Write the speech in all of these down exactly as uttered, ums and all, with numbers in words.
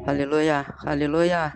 哈利路亚，哈利路亚，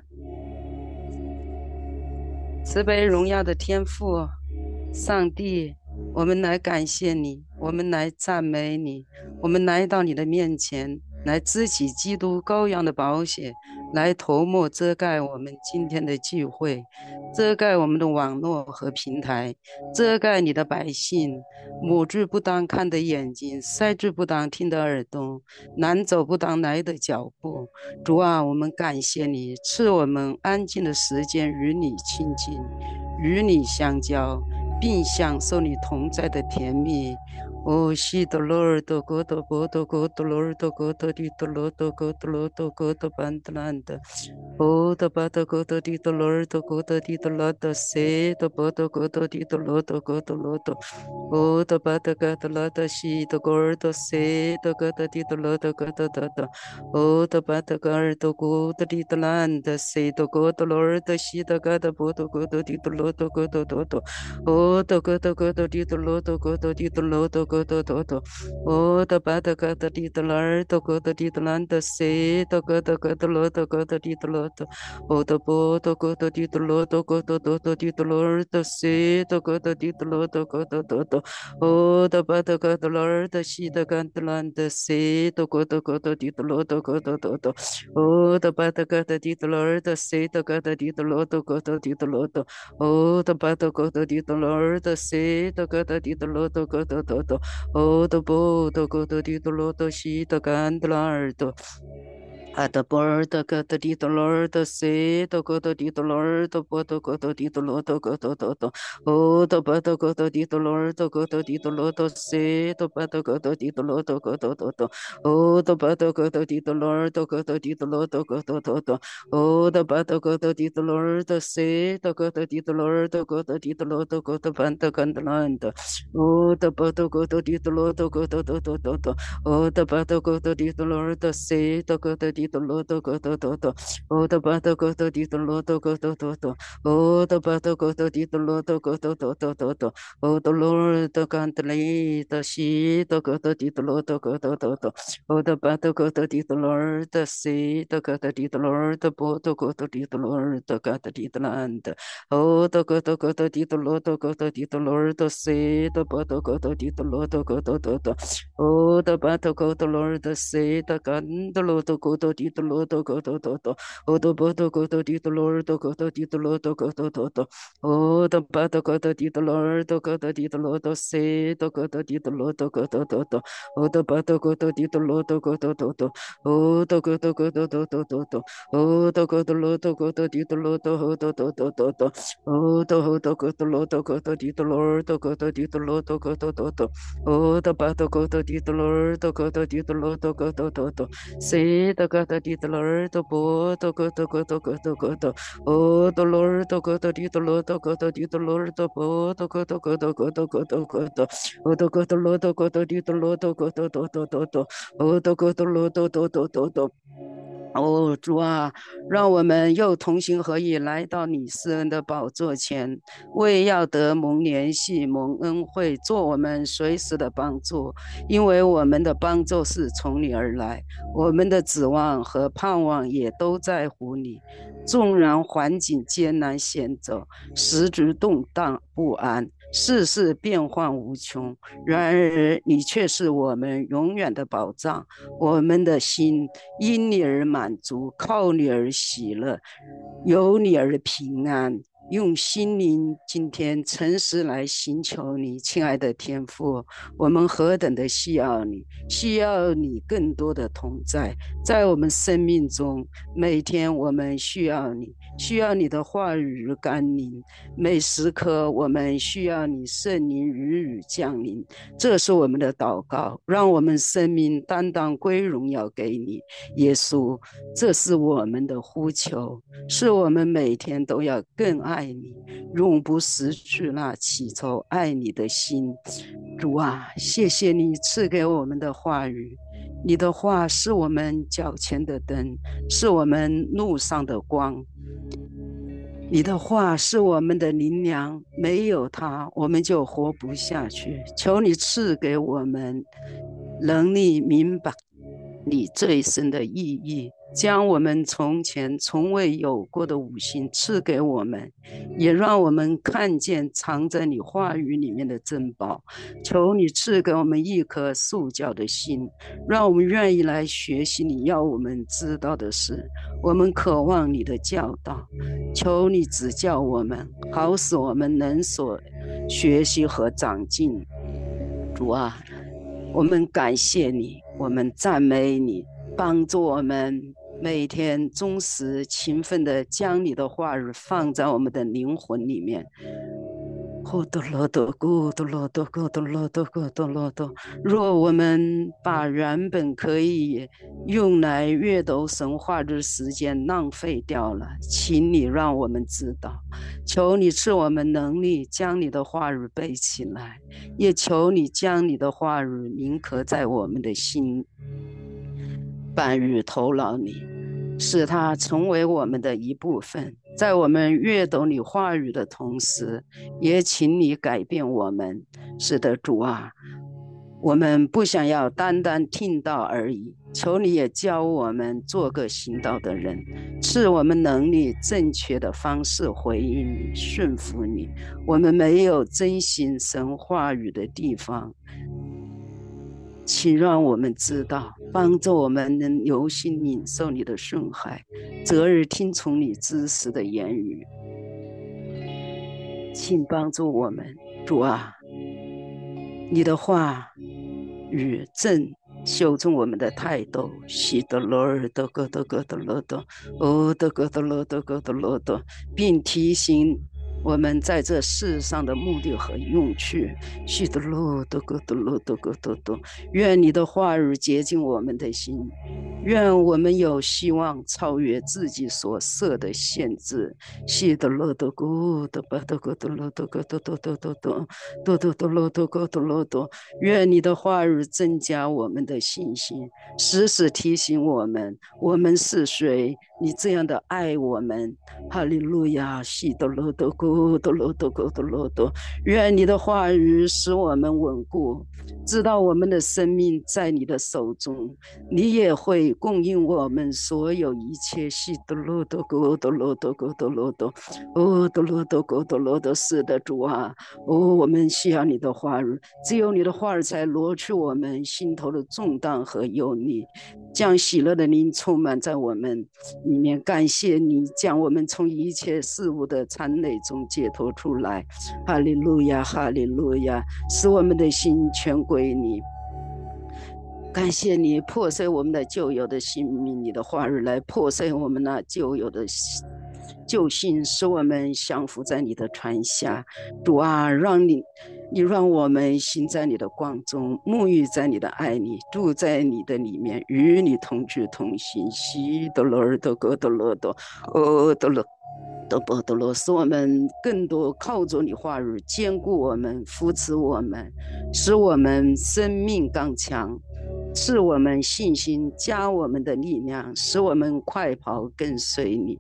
慈悲荣耀的天父，上帝，我们来感谢你，我们来赞美你，我们来到你的面前，来支起基督羔羊的宝血，来涂抹遮盖我们今天的聚会，遮盖我们的网络和平台，遮盖你的百姓，目之不当看的眼睛，塞之不当听的耳朵，难走不当来的脚步。主啊，我们感谢你赐我们安静的时间与你亲近，与你相交，并享受你同在的甜蜜。哦，西德罗尔多格德波多格德罗尔多格德迪德罗多格德罗多格德班德兰德。哦，的巴德格德迪德罗尔多格德迪德拉德塞的波多格德迪德罗多格德罗多。哦，的巴德格德拉德西的格尔多塞的格德迪德罗多格德德德。哦，的巴德格尔多古德迪德兰的塞的格德罗尔的西的格德波多格德迪德罗多格德多多。哦，的格德格德迪德罗多格德迪德罗多格德多多。哦，的巴德格德迪德拉尔多格德迪德兰的塞的格德格德罗多格德迪德罗多。哦，的波多格德迪德罗多格德多多迪德罗尔的塞的格德迪德罗多格德多多。哦，的巴德格德拉尔的西的甘德兰的塞的格德格德迪德罗多格德多多。哦，的巴德格德迪德罗尔的塞的格德迪德罗多格德迪德罗多。哦，的巴德格德迪德罗尔的塞的格德迪德罗多格德多多。哦，的波的格德迪德罗多西的甘德拉尔多。阿德波尔的格德迪德罗尔的塞的格德迪德罗尔的波的格德迪德罗的格德多多。哦，的巴的格德迪德罗尔的格德迪德罗的塞的巴的格德迪德罗的格德多多。哦，的巴的格德迪德罗尔的格德迪德罗的格德多多。哦，的巴的格德迪德罗尔的塞的格德迪德罗尔的格德迪德罗的格德班的甘德兰的。哦，的巴的格德迪德罗的格德多多多多。哦，的巴的格德迪德罗尔的塞的格德迪德罗的格德多多。哦，的巴的格德迪德罗的格德多多。哦，的巴的格德迪德罗的格德多多多多。哦，的罗尔的甘德雷的西的格德迪德罗的格德多多。哦，的巴的格德迪德罗尔的西的格德迪德罗尔的波的格德迪德罗尔的格德迪德兰的。哦，的格德格德迪德罗的格德迪德罗尔的西的波的格德迪德罗的格德多多。哦，的巴的格德罗尔的西的甘德罗的格德迪德罗的格德多多。哦，的波的格德迪德罗尔的格德迪德罗的格德多多。哦，的巴的格德迪德罗尔的格德迪德罗的西的格德迪德罗的格德多多。哦，的巴的格德迪德罗的格德多多。哦，的格德格德多多多多。哦，的格德罗的格德迪德罗的格德多多多多。哦，的格德格德罗的格德迪德罗尔的格德迪德罗的格德多多。哦，的巴的格德迪德罗尔的格德迪德罗的格德多多。西的格德迪德罗尔的波的格德格德格德格德。哦，的罗尔的格德迪德罗的格德迪德罗尔的波的格德格德格德格德格德。哦，的格德罗的格德迪德罗的格德多多多多。哦，的格德罗多多多多多。哦，主啊，让我们又同心合意来到你施恩的宝座前，为要得蒙联系、蒙恩惠，做我们随时的帮助，因为我们的帮助是从你而来，我们的指望和盼望也都在乎你。纵然环境艰难险阻，时局动荡不安，世事变幻无穷，然而你却是我们永远的保障。我们的心因你而满足，靠你而喜乐，有你而平安。用心灵今天诚实来寻求你，亲爱的天父，我们何等的需要你，需要你更多的同在，在我们生命中，每天我们需要你，需要你的话语甘霖，每时刻我们需要你圣灵雨雨降临。这是我们的祷告，让我们生命担当归荣耀给你，耶稣。这是我们的呼求，是我们每天都要更爱你，永不失去那起初爱你的心。主啊，谢谢你赐给我们的话语，你的话是我们脚前的灯，是我们路上的光。你的话是我们的灵粮，没有它，我们就活不下去。求你赐给我们能力明白， 你最深的意义，将我们从前从未有过的五行赐给我们，也让我们看见藏在你话语里面的珍宝。求你赐给我们一颗塑教的心，让我们愿意来学习你要我们知道的事。我们渴望你的教导，求你指教我们，好使我们能所学习和长进。主啊，我们感谢你，我们赞美你，帮助我们每天忠实勤奋地将你的话语放在我们的灵魂里面。若我们把原本可以用来阅读神话的时间浪费掉了，请你让我们知道，求你赐我们能力将你的话语背起来，也求你将你的话语铭刻在我们的心，半日头脑里，使它成为我们的一部分。在我们阅读你话语的同时，也请你改变我们。是的，主啊，我们不想要单单听到而已，求你也教我们做个行道的人，赐我们能力正确的方式回应你，顺服你。我们没有遵行神话语的地方，请让我们知道，帮助我们能留心领受你的顺海，择日听从你知识的言语。请帮助我们，主啊，你的话语正修正我们的态度。西德罗尔德格德格德罗德，哦德格德罗德格德罗德，并提醒我们在这世上的目的和用处。西德罗德格德罗德格德德，愿你的话语洁净我们的心，愿我们有希望超越自己所设的限制。西德罗德格德巴德格德罗德格德德德德德德德德罗德格德罗德，愿你的话语增加我们的信心，时时提醒我们我们是谁，你这样的爱我们。哈利路亚，西德罗德格德罗德格德罗德，愿你的话语使我们稳固，知道我们的生命在你的手中，你也会供应我们所有一切。西德罗德格德罗德格德罗德，哦德罗德格德罗德，是的，主啊，哦，我们需要你的话语，只有你的话语才挪去我们心头的重担和忧虑，将喜乐的灵充满在我们里面。感谢你将我们从一切事物的缠累中解脱出来。哈利路亚，哈利路亚，使我们的心全归你。感谢你破碎我们的旧有的性命，你的话语来破碎我们那旧有的旧性，使我们降服在你的传下。主啊，让你你让我们行在你的光中，沐浴在你的爱里，住在你的里面，与你同居同行。西德罗尔德格德罗德，哦德罗德波德罗，使我们更多靠着你话语坚固我们，扶持我们，使我们生命刚强，赐我们信心，加我们的力量，使我们快跑跟随你。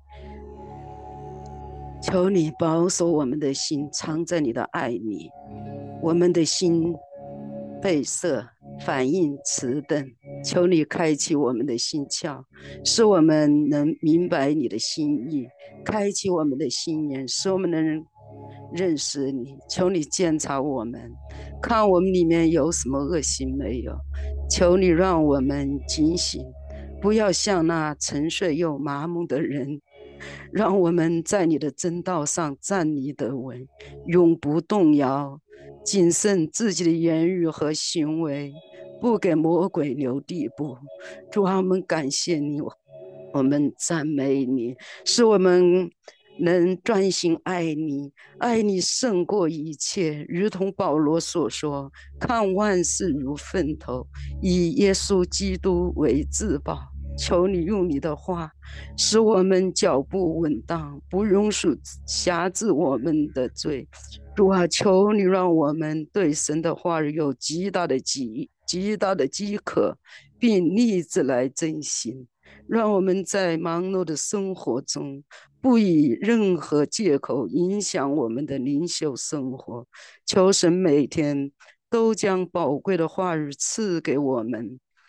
求你保守我们的心，藏在你的爱里。我们的心背涩，反应迟钝，求你开启我们的心窍，使我们能明白你的心意，开启我们的心眼，使我们能认识你。求你检查我们，看我们里面有什么恶行没有。求你让我们警醒，不要像那沉睡又麻木的人，让我们在你的真道上站立得稳，永不动摇，谨慎自己的言语和行为，不给魔鬼留地步。主啊，我们感谢你，我们赞美你，使我们能专心爱你，爱你胜过一切，如同保罗所说，看万事如粪土，以耶稣基督为至宝。求你用你的话使我们脚步稳当，不容许辖制我们的罪。主啊，求你让我们对神的话语有极大的饥极大的饥渴，并立志来遵行。让我们在忙碌的生活中不以任何借口影响我们的灵修生活。求神每天都将宝贵的话语赐给我们，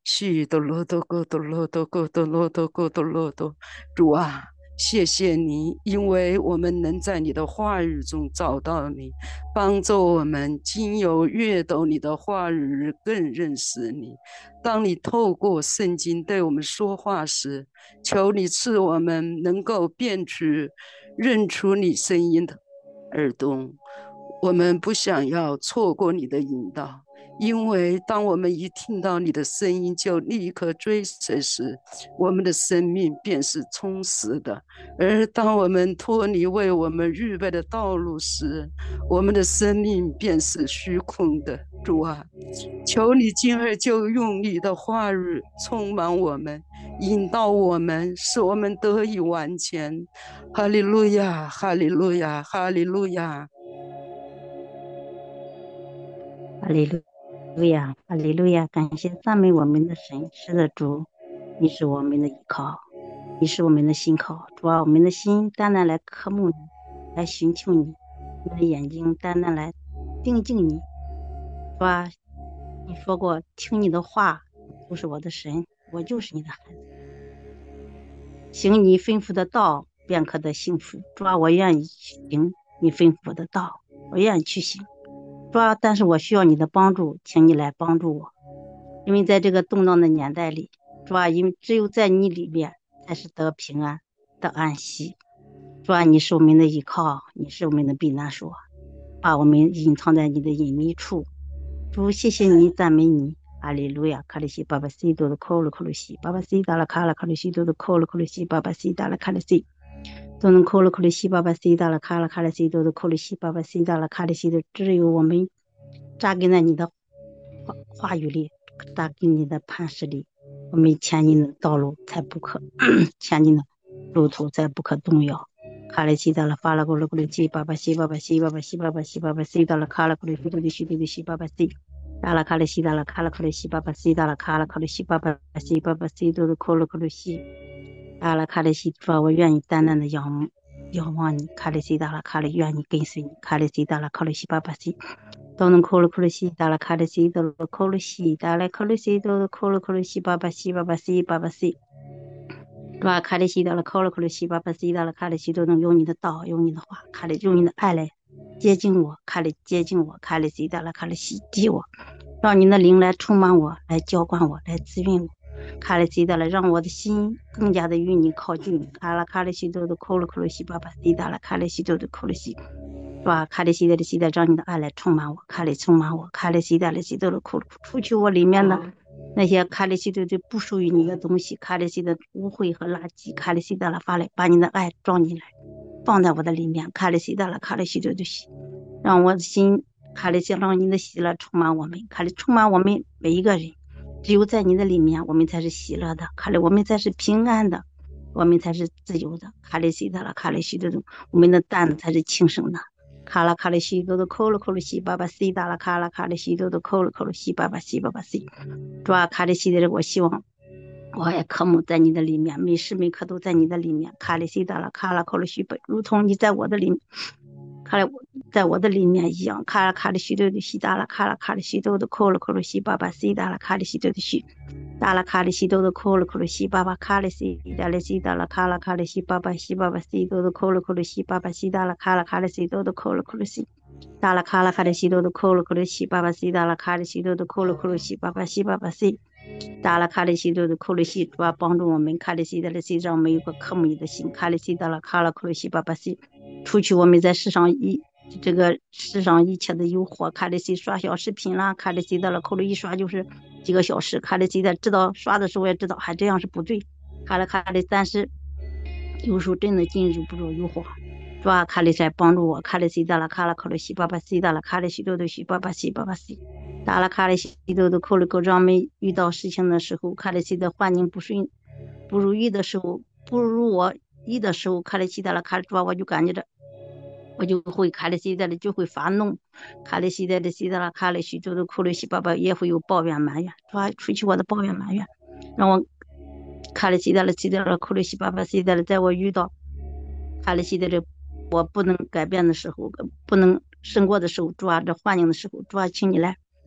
许多罗多够多罗多够多罗多够多罗多，主啊，谢谢你，因为我们能在你的话语中找到你，帮助我们经由阅读你的话语更认识你。当你透过圣经对我们说话时，求你赐我们能够辨取、认出你声音的耳朵。我们不想要错过你的引导，因为当我们一听到你的声音就立刻追随时，我们的生命便是充实的；而当我们脱离为我们预备的道路时，我们的生命便是虚空的。主啊，求你今儿就用你的话语充满我们，引导我们，使我们得以完全。哈利路亚，哈利路亚，哈利路亚。 哈利路亚，哈利路亚！感谢赞美我们的神，是的，主，你是我们的依靠，你是我们的心靠。主啊，我们的心单单来渴慕你，来寻求你；我们的眼睛单单来定睛你。主啊，你说过，听你的话，就是我的神，我就是你的孩子。行你吩咐的道，便可得幸福。主啊，我愿意行你吩咐的道，我愿意去行。主啊，但是我需要你的帮助，请你来帮助我，因为在这个动荡的年代里，主啊，因为只有在你里面才是得平安、得安息。主啊，你是我们的依靠，你是我们的避难所，把我们隐藏在你的隐秘处。主，谢谢你，赞美你，哈利路亚！卡里西巴巴西多的扣了扣了西，巴巴西达了卡了卡里西多的扣了扣了西，巴巴西达了卡了西。都能扣了扣了西巴巴西达了卡了卡了西都的扣了西巴巴西达了卡了西的，只有我们扎根在你的话话语里，扎根你的磐石里，我们前进的道路才不可前进的路途才不可动摇。卡了西达了发了扣了扣了西巴巴西巴巴西巴巴西巴巴西巴巴西达了卡了扣了西都的西都的西巴巴西。达了卡了西达了卡了扣了西巴巴西达了卡了扣了西巴巴西巴巴西都的扣了扣了西。阿拉卡里西说：“我愿意单单的仰仰望你，卡里西达拉卡里愿意跟随你，卡里西达拉卡里西巴巴西，都能扣了扣了西达拉卡里西都扣了西达拉卡里西都扣了扣了西巴巴西巴巴西巴巴西，把卡里西达拉扣了扣了西巴巴西达拉卡里西都能用你的道，用你的话，卡里用你的爱来接近我，卡里接近我，卡里西达拉卡里洗涤我，让你的灵来充满我，来浇灌我，来滋润我。”卡里西达了，让我的心更加的与你靠近。卡拉卡里西多的扣了扣了西巴巴西达了，卡里西多的扣了西，是吧？卡里西达的西达，让你的爱来充满我，卡里充满我，卡里西达的西多的扣了，除去我里面的那些卡里西多的不属于你的东西，卡里西的污秽和垃圾，卡里西达了发来，把你的爱装进来，放在我的里面。卡里西达了，卡里西多的西，让我的心卡里西让你的喜乐充满我们，卡里充满我们每一个人。只有在你的里面，我们才是喜乐的，卡里我们才是平安的，我们才是自由的。卡里西达了，卡里西的，我们的担子才是轻省的。卡拉卡里西多的扣了扣了西巴巴西达了，卡拉卡里西多的扣了扣了西巴巴西巴巴西，主啊，卡里西的，我希望我也渴慕在你的里面，每时每刻都在你的里面。卡里西达了，卡拉扣了西巴，如同你在我的里面。卡拉在我的里面一样，卡拉卡里西多的西达拉卡拉卡里西多的扣了扣了西巴巴西达拉卡里西多的西达拉卡里西多的扣了扣了西巴巴卡里西达拉西达拉卡拉卡里西巴巴西巴巴西多的扣了扣了西巴巴西达拉卡拉卡里西多的扣了扣了西达拉卡拉卡里西多的扣了扣了西巴巴西达拉卡里西多的扣了扣了西巴巴西巴巴西达拉卡里西多的扣了西，主要帮助我们卡里西达拉西让我们有个渴慕你的心，卡里西达拉卡拉扣了西巴巴西。除去我们在世上一这个世上一切的诱惑，卡里西刷小视频啦，卡里西的了，口里一刷就是几个小时，卡里西的知道刷的时候也知道还这样是不对，卡里卡里但是有时候真的禁止不住诱惑，是吧？卡里在帮助我，卡里西的了，卡拉口里西巴巴西的了，卡里西多的西巴巴西巴巴西，打了卡里西多的口里口，让我们遇到事情的时候，卡里西的环境不顺不如意的时候，不如我意的时候，卡里西的了，卡里主我就感觉着。我就会卡里西在的就会发怒，卡里西在的西在了，卡里西多的苦里西爸爸也会有抱怨埋怨，抓出去我的抱怨埋怨，让我卡里西在了西在了苦里西爸爸西在了，在我遇到卡里西在这我不能改变的时候，不能胜过的时候，抓这环境的时候，抓请你来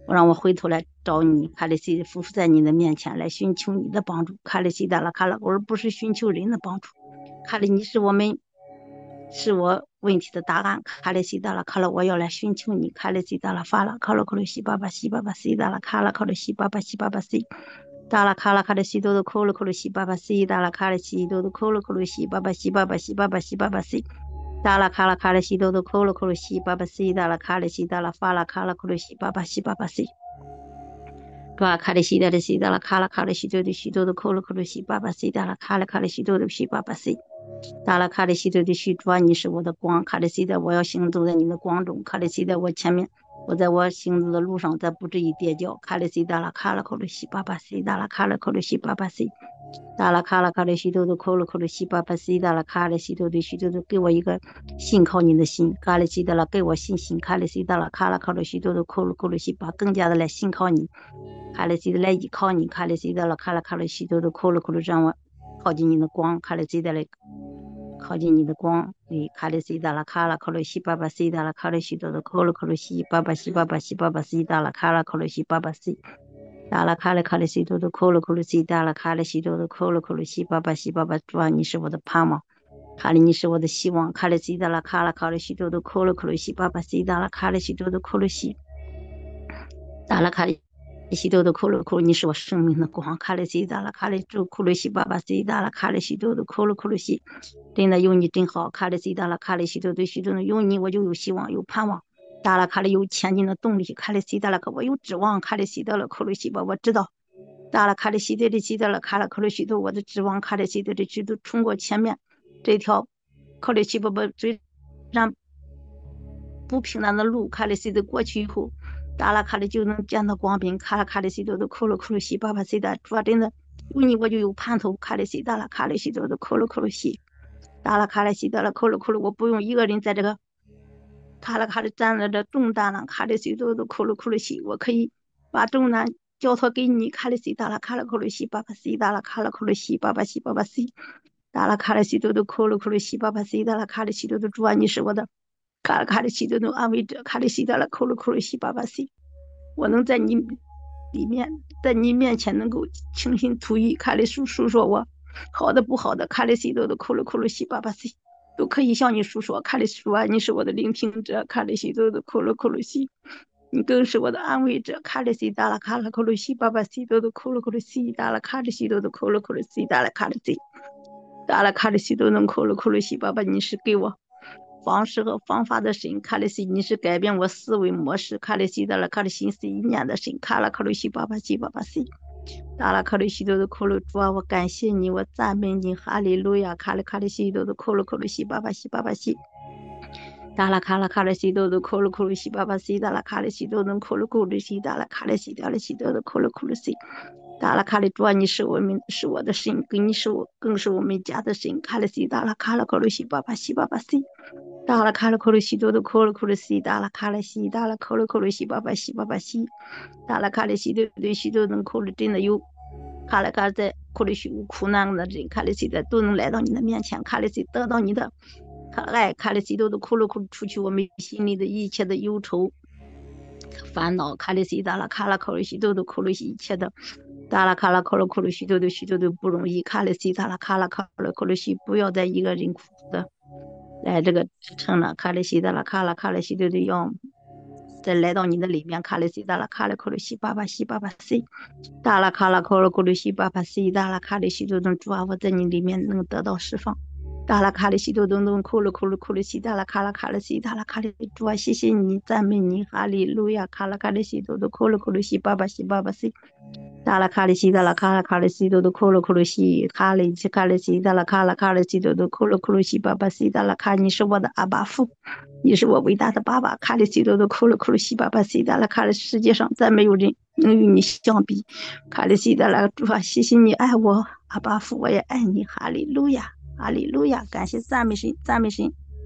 我让我回头来找你，卡里西俯伏在你的面前来寻求你的帮助，卡里西达拉卡拉，而不是寻求人的帮助。卡里你是我们是我问题的答案，卡里西达拉卡拉，我要来寻求你，卡里西达拉法拉卡拉卡拉西巴巴西巴巴西达拉卡拉卡拉西巴巴西巴巴西。达拉卡拉卡拉西多的扣了扣了西巴巴西，达拉卡拉西多的扣了扣了西巴巴西巴巴西巴巴西巴巴西，达拉卡拉卡拉西多的扣了扣了西巴巴西，达拉卡拉西达拉法拉卡拉扣了西巴巴西巴巴西，抓卡拉西达的西达拉卡拉卡拉西多的西多的扣了扣了西巴巴西，达拉卡拉卡拉西多的西巴巴西，达拉卡拉西多的西抓你是我的光，卡拉西的我要行走在你的光中，卡拉西的我前面。我在我行走的路上，再不至于跌跤。卡里西达拉卡拉口的西巴巴西达拉卡拉口的西巴巴西，达拉卡拉卡的西多多口了口的西巴巴西达拉卡里西多的西多多，给我一个信靠你的心。卡里西达拉给我信心。卡里西达拉卡拉卡的西多多口了口的西巴，更加的来信靠你。卡里西的来依靠你。卡里西达拉卡拉卡的西多多口了口的，让我靠近你的光。卡里西达拉。靠近你的光，你卡里西达拉卡拉考虑西巴巴西达拉卡里西多的考虑考虑西巴巴西巴巴西巴巴西达拉卡拉考虑西巴巴西达拉卡里卡里西多的考虑考虑西达拉卡里西多的考虑考虑西巴巴西巴巴，主啊，你是我的盼望，卡里你是我的希望，卡里西达拉卡拉卡里西多的考虑考虑西巴巴西达拉卡里西多的考虑西达拉卡里。西多的库鲁库鲁，你是我生命的光。卡里西达拉卡里主库鲁西巴巴西达拉卡里西多的库鲁库鲁西，真的有你真好。卡里西达拉卡里西多的西多的有你，我就有希望，有盼望。达拉卡里有前进的动力。卡里西达拉克我有指望。卡里西达拉库鲁西巴，我知道。达拉卡里西德的西达拉卡拉库鲁西多，我的指望。卡里西德的西多冲过前面这条卡里西巴巴虽然不平坦的路，卡里西德过去以后。达拉卡里就能见到光明，卡拉卡里西多的库鲁库鲁西巴巴西的，主要真的有你我就有盼头。卡里西达拉卡里西多的库鲁库鲁西，达拉卡里西达拉库鲁库鲁，我不用一个人在这个卡拉卡里占了这重担了。卡里西多的库鲁库鲁西，我可以把重担交托给你。卡里西达拉卡拉库鲁西巴巴西达拉卡拉库鲁西巴巴西巴巴西，达拉卡里西多的库鲁库鲁西巴巴西达拉卡里西多的主啊，你是我的。卡拉卡里西多的安慰者，卡里西达拉库鲁库鲁西巴巴西，我能在你里面，在你面前能够倾心吐意，卡里诉诉说我好的不好的，卡里西多的库鲁库鲁西巴巴西都可以向你诉说。卡里说啊，你是我的聆听者，卡里西多的库鲁库鲁西，你更是我的安慰者。卡里西达拉卡拉库鲁西巴巴西多的库鲁库鲁西达拉卡里西多的库鲁库鲁西达拉卡里西达拉卡里西多能库鲁库鲁西巴巴，你是给我方式和方法的神。卡里西你是改变我思维模式。卡里西达拉卡里心思意念的神。卡拉卡里西巴巴西巴巴西达拉卡里西多的库鲁主啊，我感谢你，我赞美你，哈利路亚。卡里卡里西多的库鲁库鲁西巴巴西巴巴西达拉卡拉卡里西多的库鲁库鲁西巴巴西达拉卡里西多的库鲁库鲁西达拉卡里西达拉西多的库鲁库鲁西达拉卡里主啊，你是我们是我的神，跟你是我更是我们家的神。卡里西达拉卡拉卡鲁西巴巴西巴巴西达拉卡拉库鲁西多的库鲁库鲁西达拉卡拉西达拉库鲁库鲁西巴巴西巴巴西达拉卡里西多对许多人库鲁真的有卡拉卡在库鲁西有苦难的人，卡里西的都能来到你的面前，卡里西得到你的爱，卡里西多的库鲁库鲁除去我们心里的一切的忧愁烦恼。卡里西达拉卡拉库鲁西多的库鲁西一切的达拉卡拉库鲁库鲁西多的许多的不容易。卡里西达拉卡拉卡拉库鲁西不要再一个人苦的来这个支撑了。卡里西达拉卡拉卡里西多的要再来到你的里面。卡里西达拉卡拉库鲁西巴巴西巴巴西达拉卡拉库鲁库鲁西巴巴西达拉卡里西多的主啊，我在你里面能得到释放。达拉卡里西多东东库鲁库鲁库鲁西达拉卡拉卡里西达拉卡里主啊，谢谢你，赞美你，哈利路亚。卡拉卡里西多的库鲁库鲁西巴巴西巴巴西达拉卡里西达拉卡拉卡里西多的库鲁库鲁西卡里西卡里西达拉卡拉卡里西多的库鲁库鲁西巴巴西达拉卡，你是我的阿爸父，你是我伟大的爸爸。卡里西多的库鲁库鲁西巴巴西达拉卡里，世界上再没有人能与你相比。卡里西达拉主啊，谢谢你爱我，阿爸父，我也爱你，哈利路亚。哈利路亚，感谢赞美神，赞美神。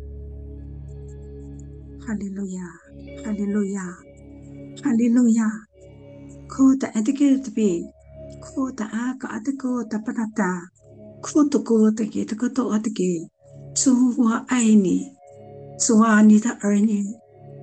哈利路亚，哈利路亚，哈利路亚。ko ta etike tepi, ko ta aka atiko ta panata, ko to ko teke teko to atike，主我爱你，主啊，你的儿女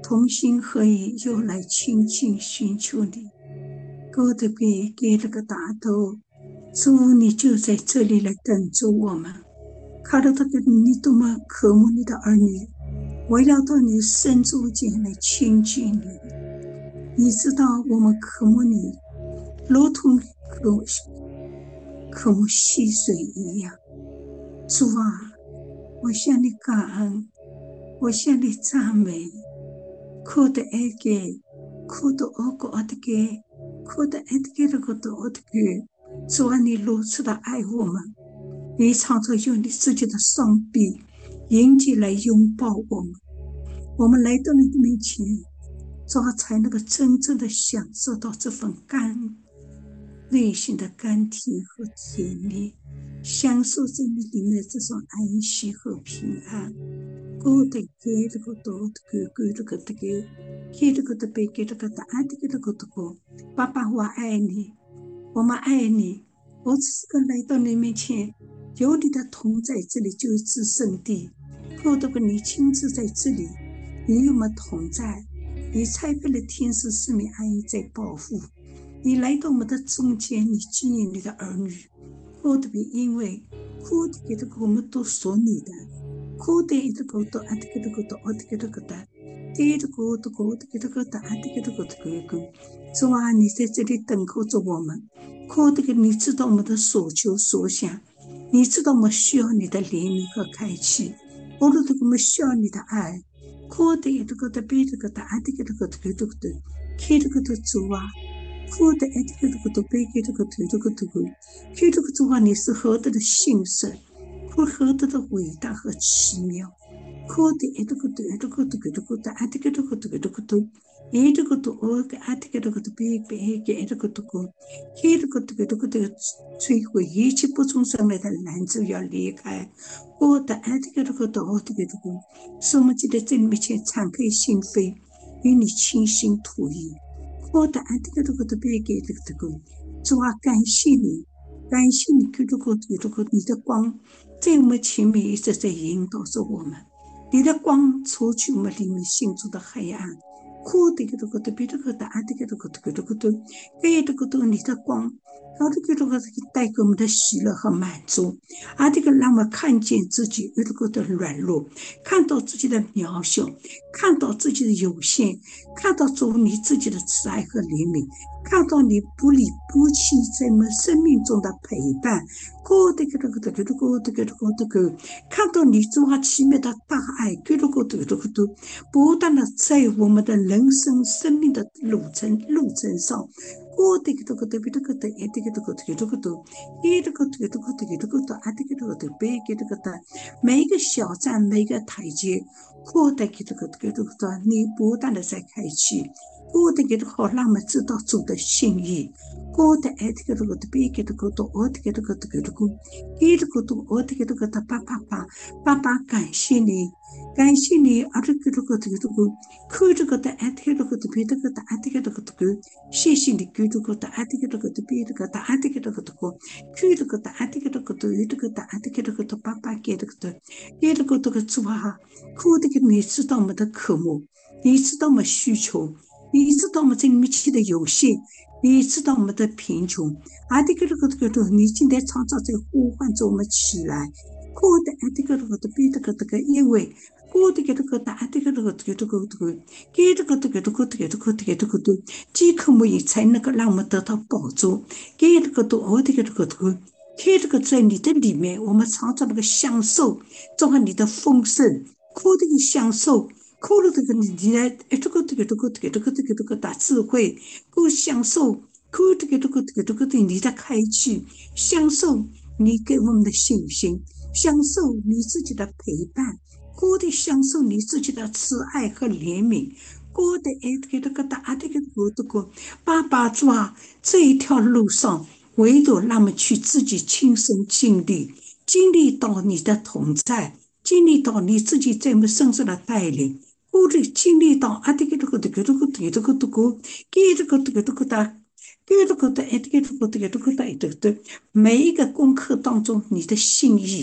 同心合意又来亲近寻求你。哥特别给了个大头，主你就在这里来等着我们。看到他的你多么渴慕你的儿女，围绕到你圣足间来亲近你。你知道我们渴慕你，如同渴渴慕溪水一样。主啊，我向你感恩，我向你赞美。苦的爱给，苦的恶果的给，苦的爱给了个多的给。主啊，你如此的爱我们，你常常用你自己的双臂迎接来拥抱我们。我们来到你的面前，主啊，才能够真正的享受到这份甘内心的甘甜和甜蜜，享受在你里面的这种安息和平安。我的给这个多的给给这个的给给这个的被给这个的爱的给这个的个爸爸，我爱你，我们爱你。我只是个来到你面前，有你的同在，这里就是圣地。我的个你亲自在这里，你与我们同在，你差派了天使使命安逸在保护。你来到我们的中间，你经营你的儿女。我的比因为我的给这个我们都属你的。我的这个都爱的这个都爱的这个的，这个都我的这个的爱的这个这个。主啊，你在这里等候着我们。我的个你知道我们的所求所想，你知道我们需要你的怜悯和开启。我的这个我们需要你的爱。我的这个的比这个的爱的这个这个这个的，看这个的主啊。我的爱的这个都被给这个这个这个，看这个主啊，你是何等的信实，何何等的伟大和奇妙。我的爱这个的爱这个这个这个的爱的这个这个这个的，爱这个的我个爱的这个的被被给爱这个这个，看这个这个这个的摧毁一切不从上来的拦阻要离开。我的爱的这个的我的这个，使我们记得在你面前敞开心扉，与你倾心吐意。我的爱这个这个的别给这个这个，主啊，感谢你，感谢你给这个这个你的光在我们前面一直在引导着我们，你的光除去我们里面心中的黑暗。我的这个的别这个的爱这个这个这个这个的，给这个的你的光，然后这个这个带给我们的喜乐和满足，啊，这个让我们看见自己有这个的软弱，看到自己的渺小，看到自己的有限，看到主你自己的慈爱和怜悯，看到你不离不弃在我们生命中的陪伴。我的这个这个这个这个这个这个，看到你主啊奇妙的大爱，这个这个这个都不断的在我们的人生生命的路程路程上。我的这个这个这个这个这个这个这个这个都，一这个这个这个这个这个都，啊这个这个这个别个这个的，每一个小站每一个台阶，我的这个这个这个的，你不断的在开启。我的这个好让我们知道主的心意。我的爱这个这个的别个这个都，我的这个这个这个这个，一这个都我的这个的爸爸爸爸爸感谢你。感谢你，啊这个这个这个这个，看这个的爱这个的别这个的爱这个这个这个，谢谢你给这个的爱这个这个的别这个的爱这个这个这个，看这个的爱这个这个的有这个的爱这个这个的爸爸给这个的，给这个这个主啊，看这个你知道我们的渴慕，你知道我们需求，你知道我们在你面前的有限，你知道我们的贫穷，啊这个这个这个，你今天常常在呼唤着我们起来。我的爱这个这个的比这个这个，因为我的这个大这个这个这个这个这个，给这个这个这个这个这个这个这个的，饥渴慕义才能够让我们得到帮助。给这个的我的这个这个这个，给这个在你的里面，我们常常那个享受，做和你的丰盛，苦的享受。苦了这个你的这个这个这个这个这个这个这个大智慧，够享受苦这个这个这个这个对你的开启，享受你给我们的信心。享受你自己的陪伴，我的享受你自己的慈爱和怜悯，我的爱给这个大的个我的个爸爸主啊，这一条路上唯独让我们去自己亲身经历，经历到你的同在，经历到你自己在我们身上的带领，我的经历到啊这个这个这个这个这个这个这个给这个这个这个的。给这个的，给这个这个这个的，这个每一个功课当中，你的心意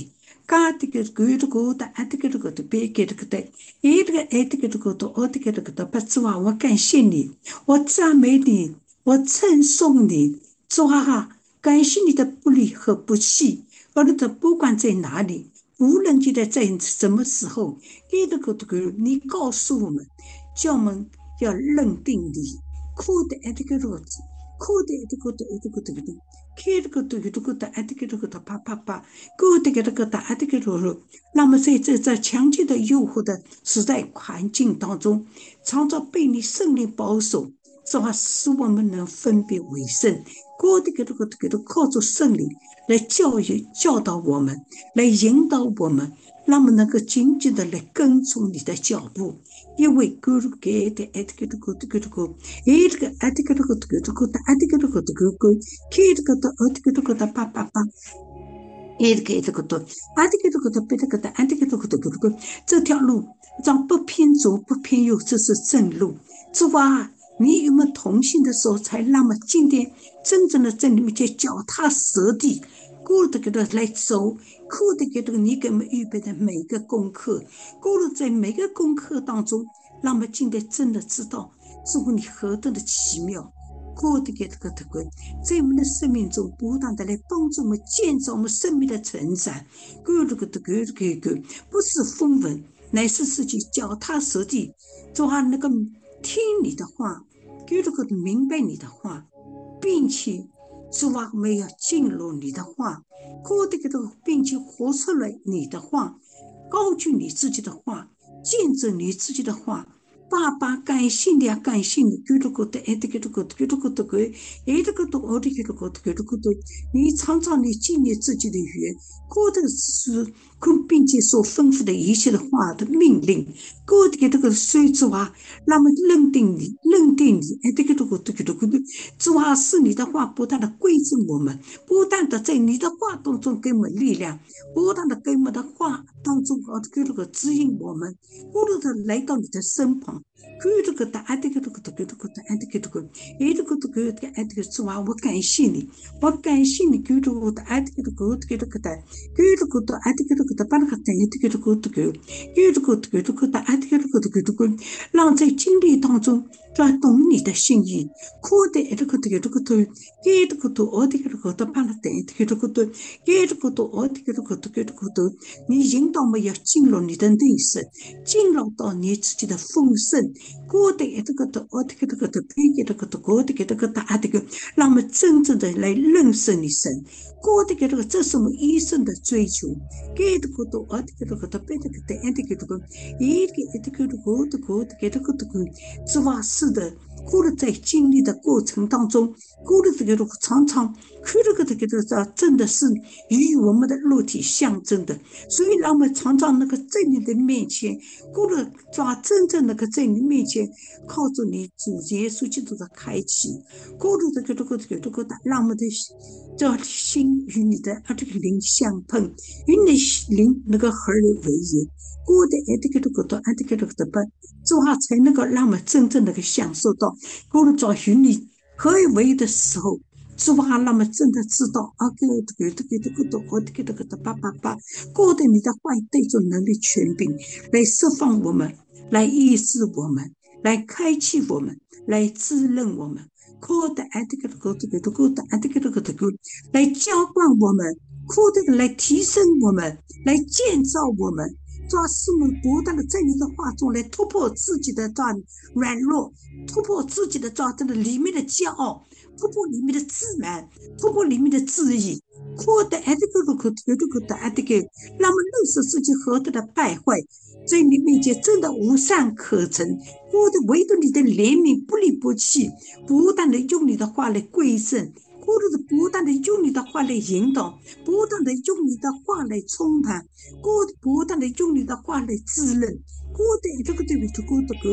嘎的个狗的狗的，俺的个个的别给的个的，一这个爱的个个的，我的个个的，不主啊，我感谢你，我赞美你，我称颂你，主啊，感谢你的不离和不弃，我的不管在哪里，无论就在在什么时候，给的个的个，你告诉我们，叫我们要认定你，苦的爱的个日子。苦的这个的这个这个的，开这个的这个的哎这个这个的啪啪啪，够这个这个的哎这个这个，那么在这这强劲的诱惑的时代环境当中，常常被你圣灵保守，是吧？使我们能分别为圣。过这个这个这个靠着圣灵来教育教导我们，来引导我们，那么能够紧紧的来跟从你的脚步。因为狗给的哎这个这个这个这个，哎这个哎这个这个这个这个哎这个这个这个狗，开这个的哎这个这个的叭叭叭，哎这个这个的哎这个这个的别这个的哎这个这个这个这个，这条路让不偏左不偏右，这是正路。主啊，你与我们同行的时候，才让我们今天真正的在你面前脚踏实地。过的给他来走，过的给这个你给我们预备的每个功课，过了在每个功课当中，让我们今天真的知道，主你何等的奇妙。过的给这个这个，在我们的生命中不断的来帮助我们建造我们生命的成长。过这个这个这个这个，不是风闻，乃是自己脚踏实地，做好那个听你的话，给这个明白你的话，并且。主啊，我们要进入你的话，过这个的，并且活出来你的话，高举你自己的话，见证你自己的话。爸爸，感谢你啊，感谢你！给这个的，哎，这个这个，给这个这个，哎，这个的，我的给这个，给这个的，你常常你尽你自己的语，过的是并且所吩咐的一切的话的命令，过的给这个随主啊，那么认定你，认定你，哎，这个这个这个这个，主啊，是你的话不断的归正我们，不断的在你的话当中给我们力量，不断的给我们的话当中啊，给这个指引我们，不断的来到你的身旁。给这个答案，这个这个这个这个答案，这个这个，哎，这个这个这个哎，这个主啊，我感谢你，我感谢你给这个答案，这个这个这个这个答案，给这个答案，这个这个答案，把那个答案，这个这个这个，给这个这个这个答案，这个这个这个这个，让在经历当中抓懂你的心意，苦的这个这个这个的，给这个的我这个这个的把那答案，这个这个的，给这个的我这个这个这个这个的，你引导我们要进入你的内室，进入到你自己的丰盛。过的这个的，我的这个的，配给这个的，过的这个大这个，让我们真正的来认识你神。过的这个，这是我们一生的追求。给这个的，我的这个的，配这个的，俺的这个，一个这个的，过的过的，给这个的，是吧？是的。过了在经历的过程当中，过了这个常常看这个这个这个，真的是与我们的肉体相争的，所以让我们常常那个在你的面前，过了抓真正那个在你面前，靠着你主耶稣基督的开启，过了这个这个这个这个，让我们的这心与你的啊这个灵相碰，与你灵那个合而为一。过的哎这个这个的哎这个这个的吧，做好才能够让我们真正那个享受到，过了找与你合而为一的时候，做好让我们真的知道啊，这个这个这个这个的，我这个这个的叭叭叭，过的你的话语带着能力权柄来释放我们，来医治我们，来开启我们，来滋润我们。过的哎这个这个这个这个的哎这个这个这个来浇灌我们，过的来提升我们，来建造我们。抓使我们不断的在你的话中来突破自己的抓软弱，突破自己的抓这个里面的骄傲，突破里面的自满，突破里面的自义，扩大这个这个这个的这个，让我们认识自己何等的败坏，在你面前真的无善可陈，我的唯独你的怜悯不离不弃，不断的用你的话来归正。或者是不断的用你的话来引导，不断的用你的话来冲盘，不断的用你的话来滋润，过的这个对不对？过的个，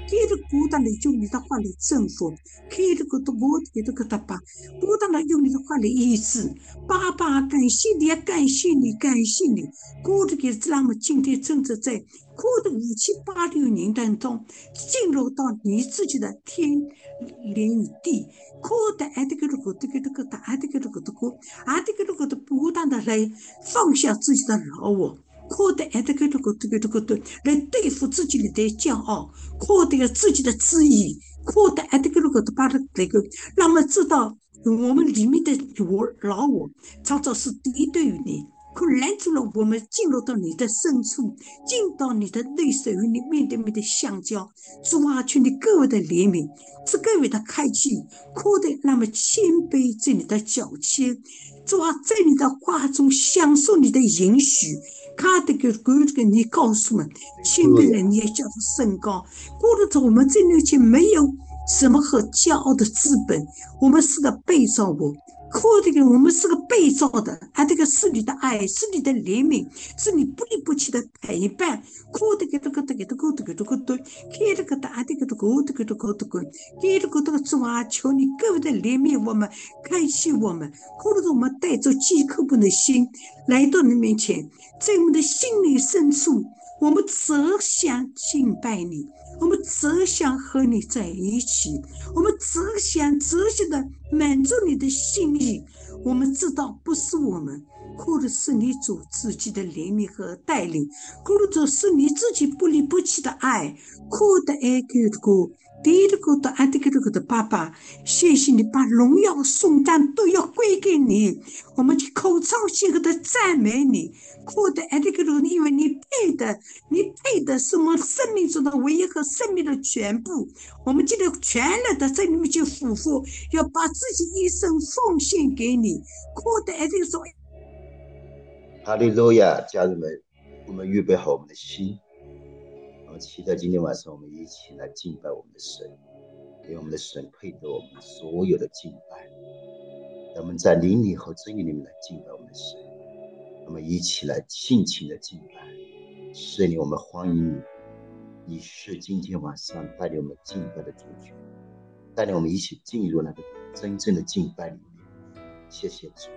给了不断的用你的话来征服，给了个多我给了个他爸，不断的用你的话来医治。爸爸，感谢你，感谢你，感谢你。过的给让我们今天正在在过的五七八六年当中，进入到你自己的天连与地，过的爱的个这个这个这个的爱的个这个这个爱的个这个的不断的来放下自己的老我。扩大这个这个这个这个的来对付自己的骄傲，扩大自己的旨意，扩大这个这个的把它那个，让我们知道我们里面的我老我常常是敌对于你，可拦住了我们进入到你的深处，进到你的内水与你面对面的相交。主啊，求你各位的怜悯，是各位的开启，扩大那么谦卑在你的脚前。主啊，在你的话中享受你的允许。他这个这个你告诉我们，谦卑人你也叫做升高。过了之后，我们这里前没有什么和骄傲的资本，我们是个被造物。可这个我们是个被造的，啊，这个是你的爱，是你的怜悯，是你不离不弃的陪伴。可这个这个这个这个这个这个对，给这个大这个这个这个这个这个，给这个这个主啊，求你各位的怜悯我们，开启我们。可了之后，我们带着饥渴慕的心来到你面前，在我们的心里深处，我们只想敬拜你。我们只想和你在一起，我们只想只想的满足你的心意。我们知道不是我们，或者是你主自己的怜悯和带领，或者是你自己不离不弃的爱，或者爱给这个第一个的爱这个这个的爸爸，谢谢你把荣耀颂赞都要归给你，我们去口唱心和的赞美你。或者爱这个人，因为你配的，你配的是我们生命中的唯一和生命的全部。我们今天全然的在你面前俯伏，要把自己一生奉献给你。或者爱这个时候， 哈利路亚，家人们，我们预备好我们的心，我们期待今天晚上我们一起来敬拜我们的神，因为我们的神配得我们所有的敬拜。让我们在灵里和真理里面来敬拜我们的神。我们一起来尽情的敬拜，圣灵，我们欢迎你，你是今天晚上带领我们敬拜的主角，带领我们一起进入那个真正的敬拜里面。谢谢主。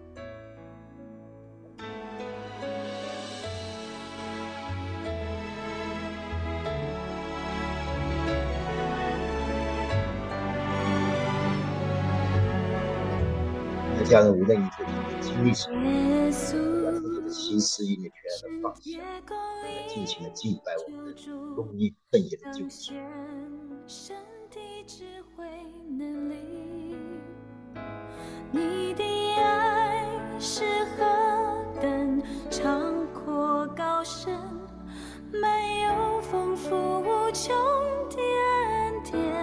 家人，无论你这里的经历什么，但是你的心思意念全然的放下，来尽情的敬拜我们的公义正义的救主。 神的智慧能力，你的爱是何等长阔高深，没有丰富无穷的恩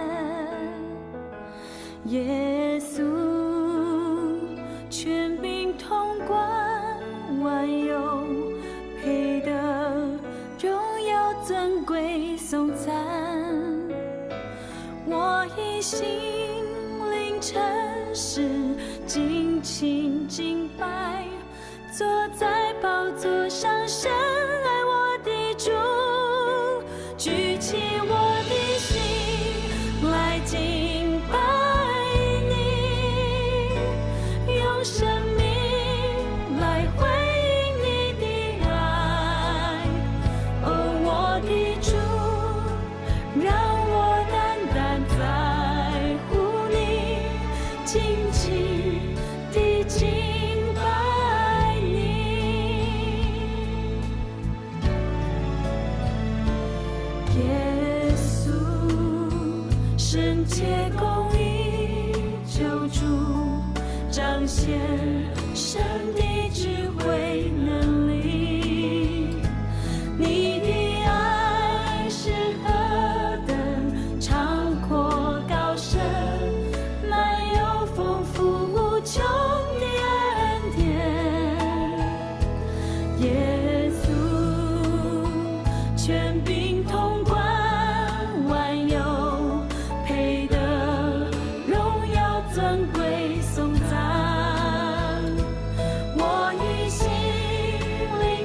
典，耶稣。权柄统管万有，配得荣耀尊贵颂赞。我以心灵诚实尽情敬拜，坐在宝座上深爱我的主，举起我的心来敬拜。生命来回应你的爱，哦，我的主，让我单单在乎你，紧紧地敬拜你。耶稣，圣洁公义救主，彰显神的智慧能力，你的爱是何等长阔高深，满有丰富无穷的恩典。耶稣，权柄统管万有，配得荣耀尊贵颂赞。我以心灵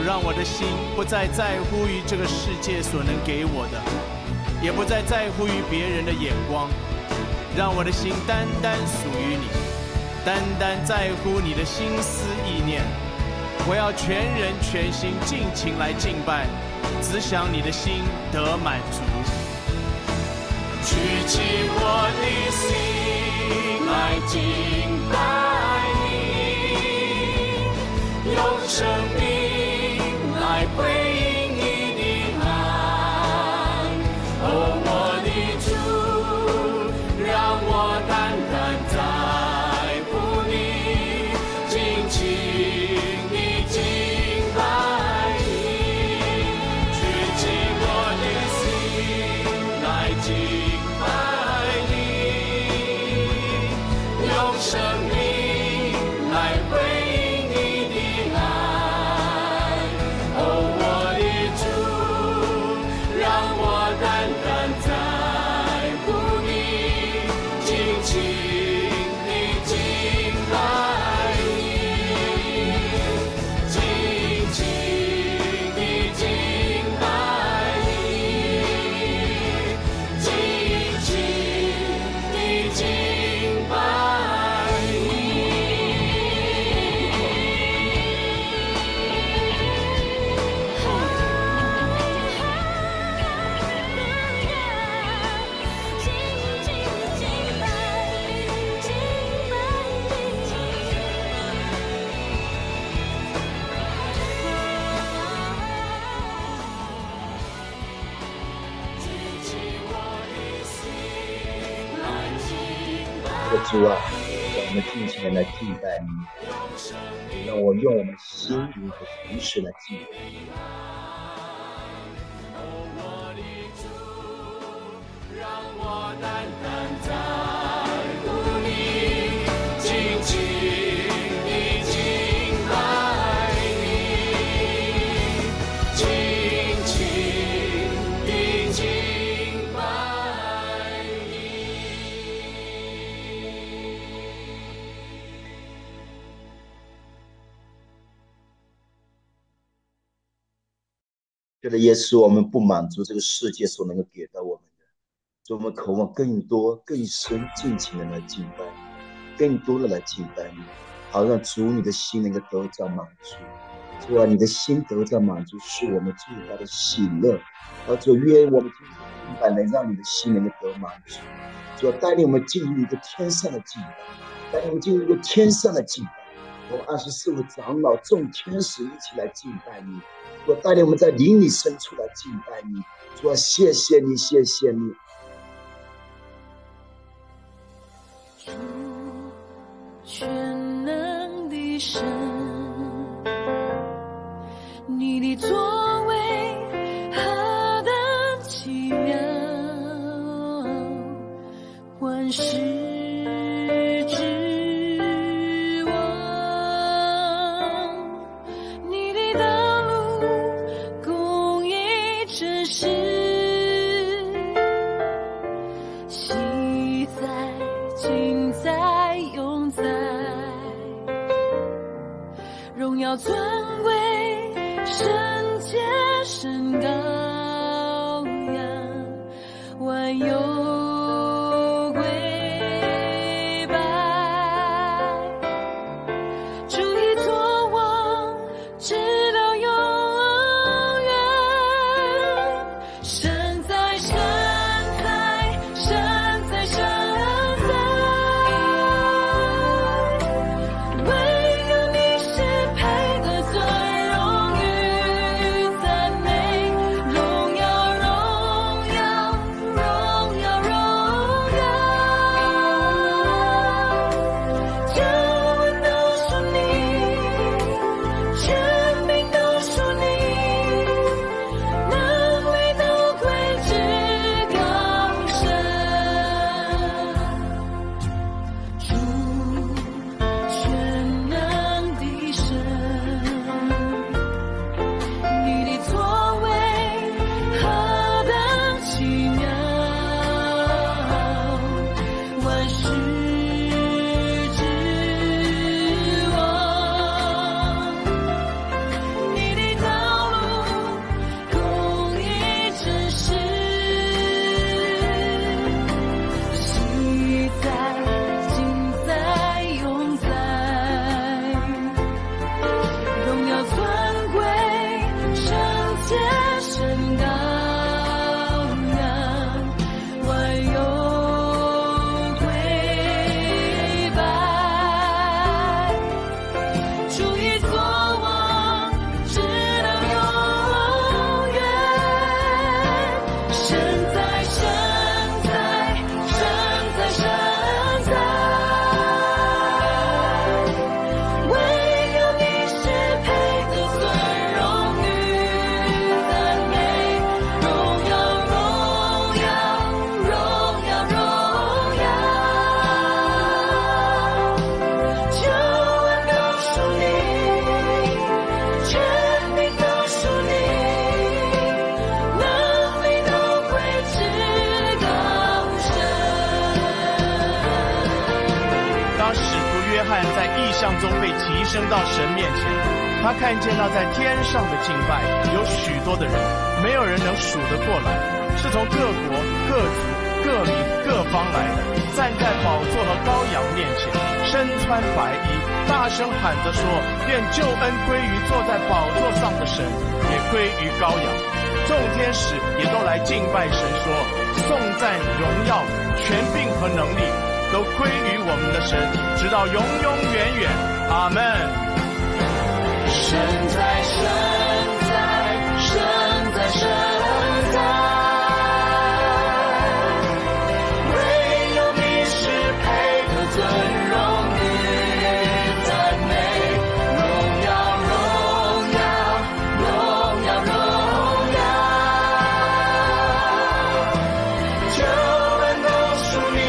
让我的心不再在乎于这个世界所能给我的，也不再在乎于别人的眼光，让我的心单单属于你，单单在乎你的心思意念。我要全人全心尽情来敬拜，只想你的心得满足。举起我的心来敬拜你，用生命来回应你的爱。哦，我的主，让我单单在乎你，尽情地敬拜你。举起我的心来敬拜你，用生命来回应你的爱。哦，我的主，让我单单在乎你，尽情地敬拜你，尽情地敬拜你，尽情地敬拜我的主啊，让我们尽情的来敬拜你，让我用我们心灵和诚实来敬拜你。 让我单单在乎你，尽情地敬拜你，尽情地敬拜你。 这个耶稣，我们不满足这个世界所能够给到我们的，所以我们渴望更多、更深、尽情的来敬拜你，更多的来敬拜你，好让主你的心能够得到满足。主啊，你的心得到满足是我们最大的喜乐，而主愿我们今天敬拜能让你的心能够得满足。主啊，带领我们进入一个天上的敬拜，带领我们进入一个天上的敬拜。我们二十四位长老、众天使一起来敬拜你。主啊，带领我们在灵里深处来敬拜你。主啊，谢谢你，谢谢你。 主全能的神，你的作为何等奇妙，万事之王，你的道路公义真实，昔在今在永在，荣耀尊贵圣洁神羔羊，万有归拜，主已作王直到永远，神在神在神在神在，唯有你是配得尊荣誉赞美，荣耀荣耀荣耀像中被提升到神面前。他看见那在天上的敬拜有许多的人，没有人能数得过来，是从各国、各族、各民、各方来的，站在宝座和羔羊面前，身穿白衣，大声喊着说：愿救恩归于坐在宝座上的神，也归于羔羊。众天使也都来敬拜神，说：颂赞、荣耀、权柄和能力都归于我们的神，直到永永远远。阿门。 神在，神在，神在，神在，唯有你是配得尊荣与赞美，荣耀，荣耀，荣耀，荣耀，救恩都属你，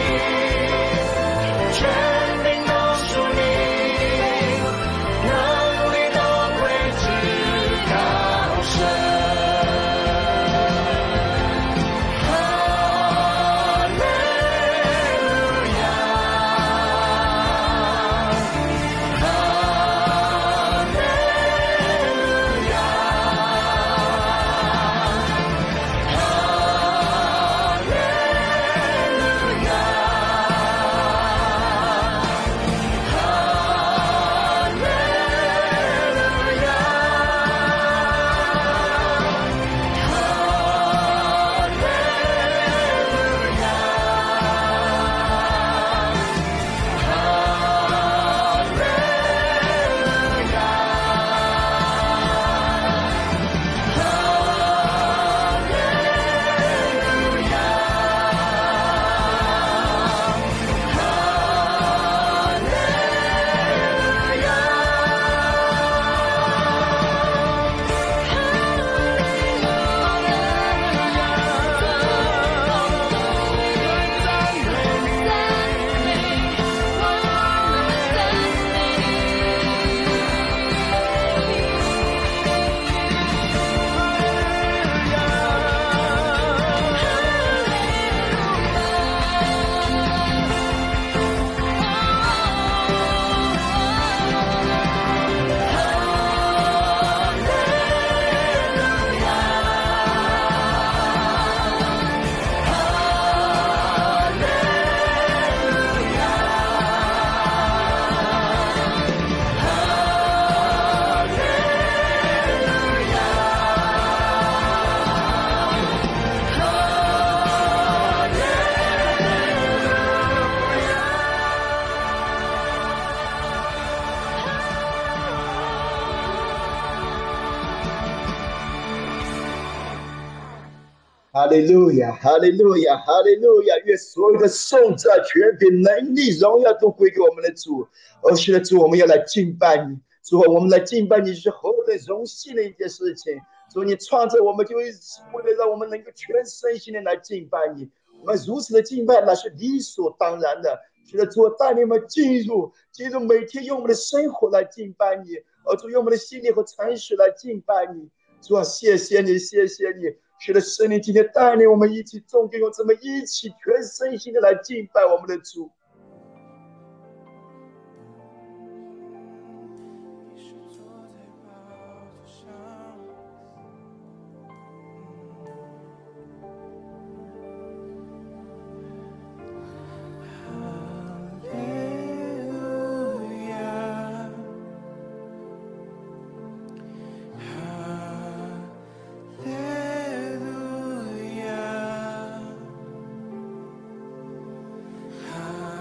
权柄都属你，能力都归至高神。哈利路亚，哈利路亚，哈利路亚，哈利路亚，哈利路亚，哈利路亚， 哈利路亚，哈利路亚，哈利路亚！愿所有的颂赞、权柄、能力、荣耀都归给我们的主。而是的主，我们要来敬拜你。主，我们来敬拜你是何等荣幸的一件事情。主，你创造我们就是为了让我们能够全身心的来敬拜你。我们如此的敬拜，那是理所当然的。是的，主，带领我们进入，进入每天用我们的生活来敬拜你，而主用我们的心灵和诚实来敬拜你。主啊，谢谢你，谢谢你。是的，圣灵今天带领我们一起众弟兄姊妹一起全身心的来敬拜我们的主。 哈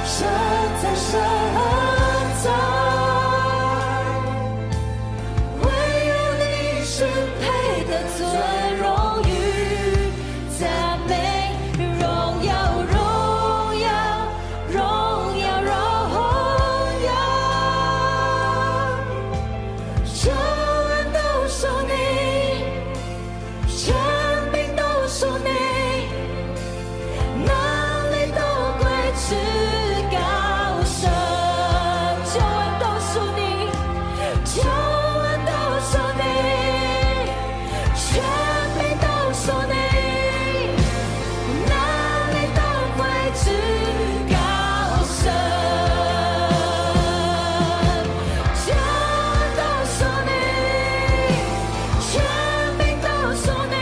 神在神在，唯有你是配得尊荣誉赞美荣耀荣耀荣耀荣耀，救恩都属你，权柄都属你，能力都归至高神，救恩都属你，救恩都属你，权柄都属你，能力都归至高神，救恩都属你，权柄都属你，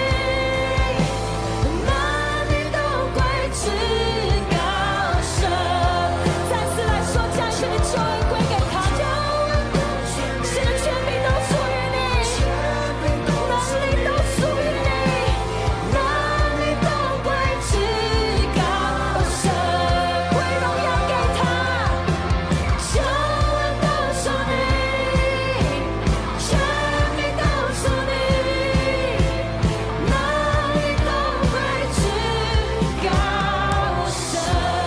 能力都归至高神。再次来说，将神的救恩归给他，神的权柄都属于你，能力都属于你，能力都归至高神，归荣耀给他，救恩都属你，权柄都属你，能力都归至高神。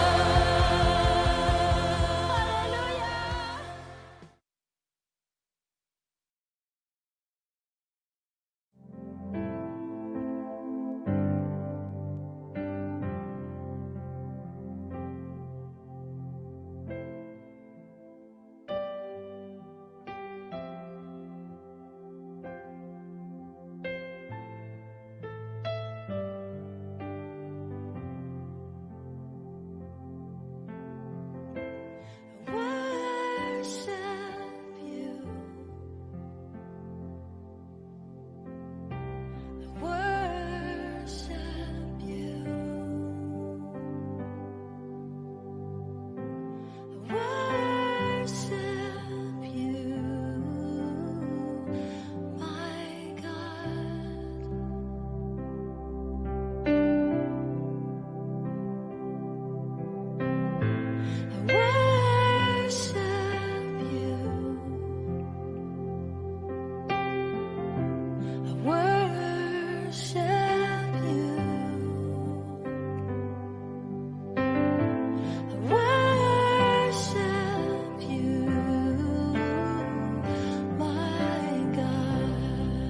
哈利路亚。Worship you. Worship you. Worship you, my God. Worship you. Worship you. Worship you, my God.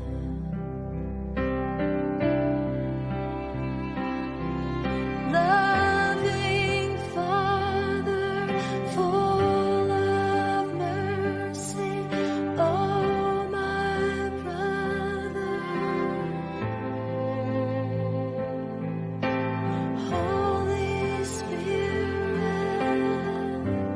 Loving Father, full of mercy, oh my brother. Holy Spirit,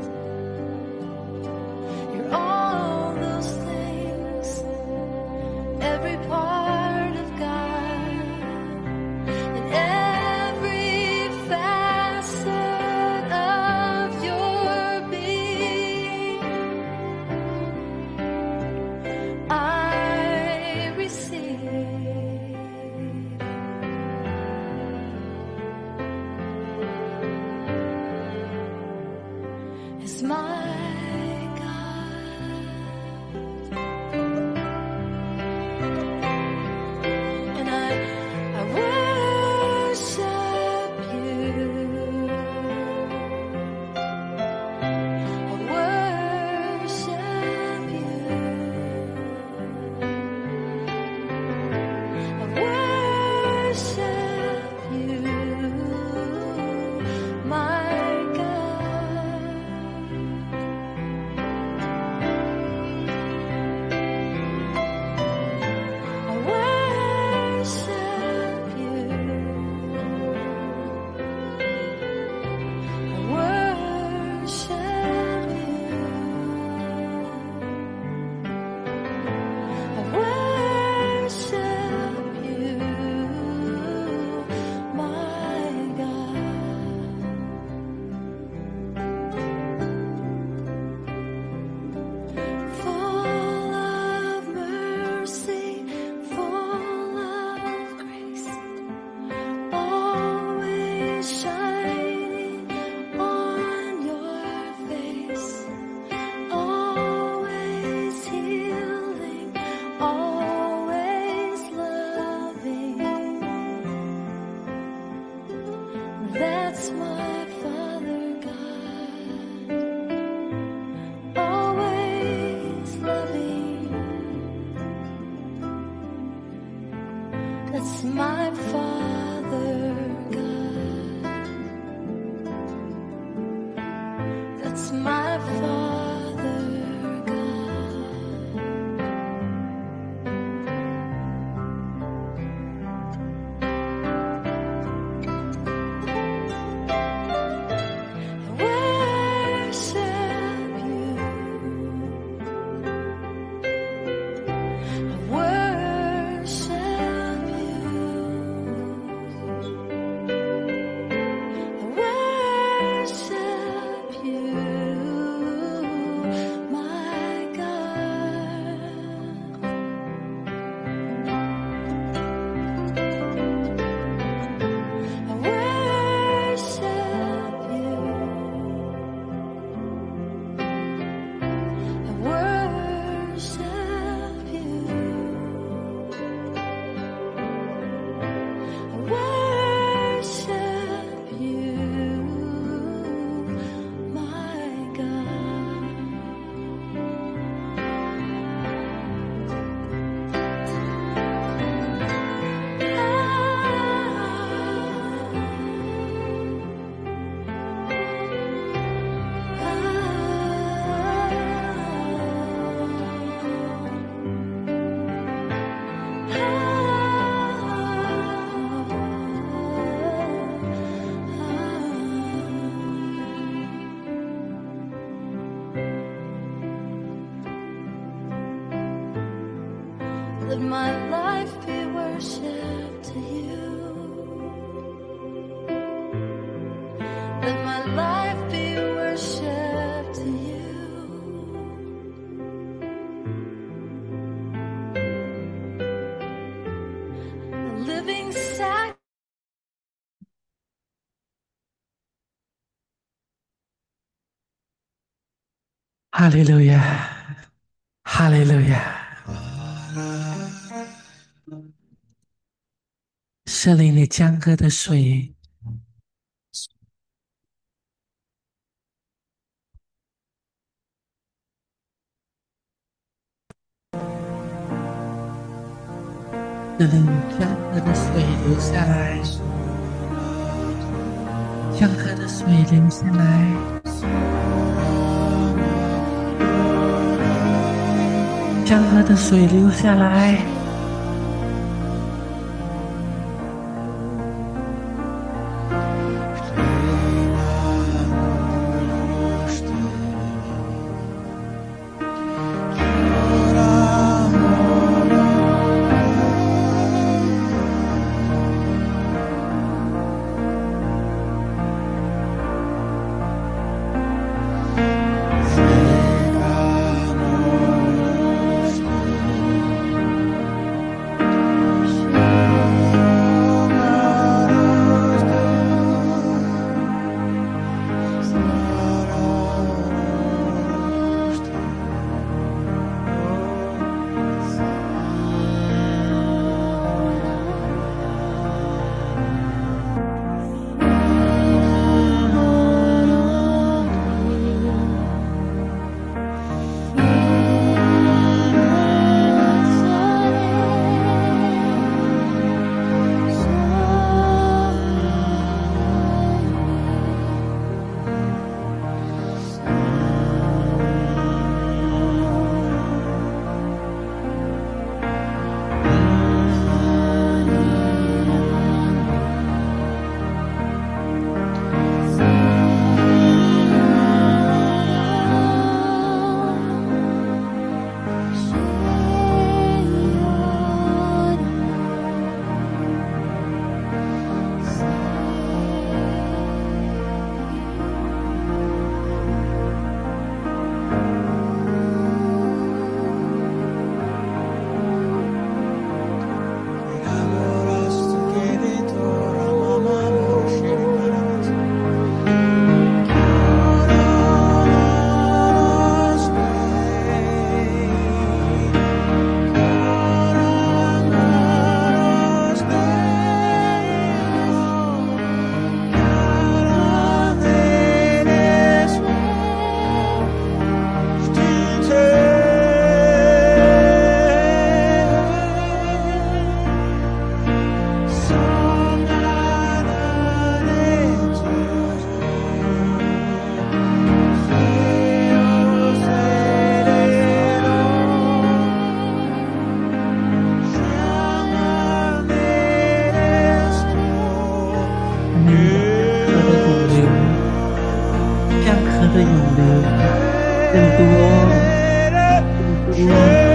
you're all those things, every part of God, and every facet of your being. I receive. Is my God, and I, I worship you. I worship you. I worship you, my God. my Father God. That's my Father God. I worship you. I worship you. I worship you, my God. I worship you. I worship you. I worship you, my God. Let my life be worship to you. Let my life be worship to you. A living sacrifice. Hallelujah. Hallelujah. 圣灵的江河的水，圣灵江河的水流下来，江河的水流下来，江河的水流下来。 江河的涌流，更多，更多。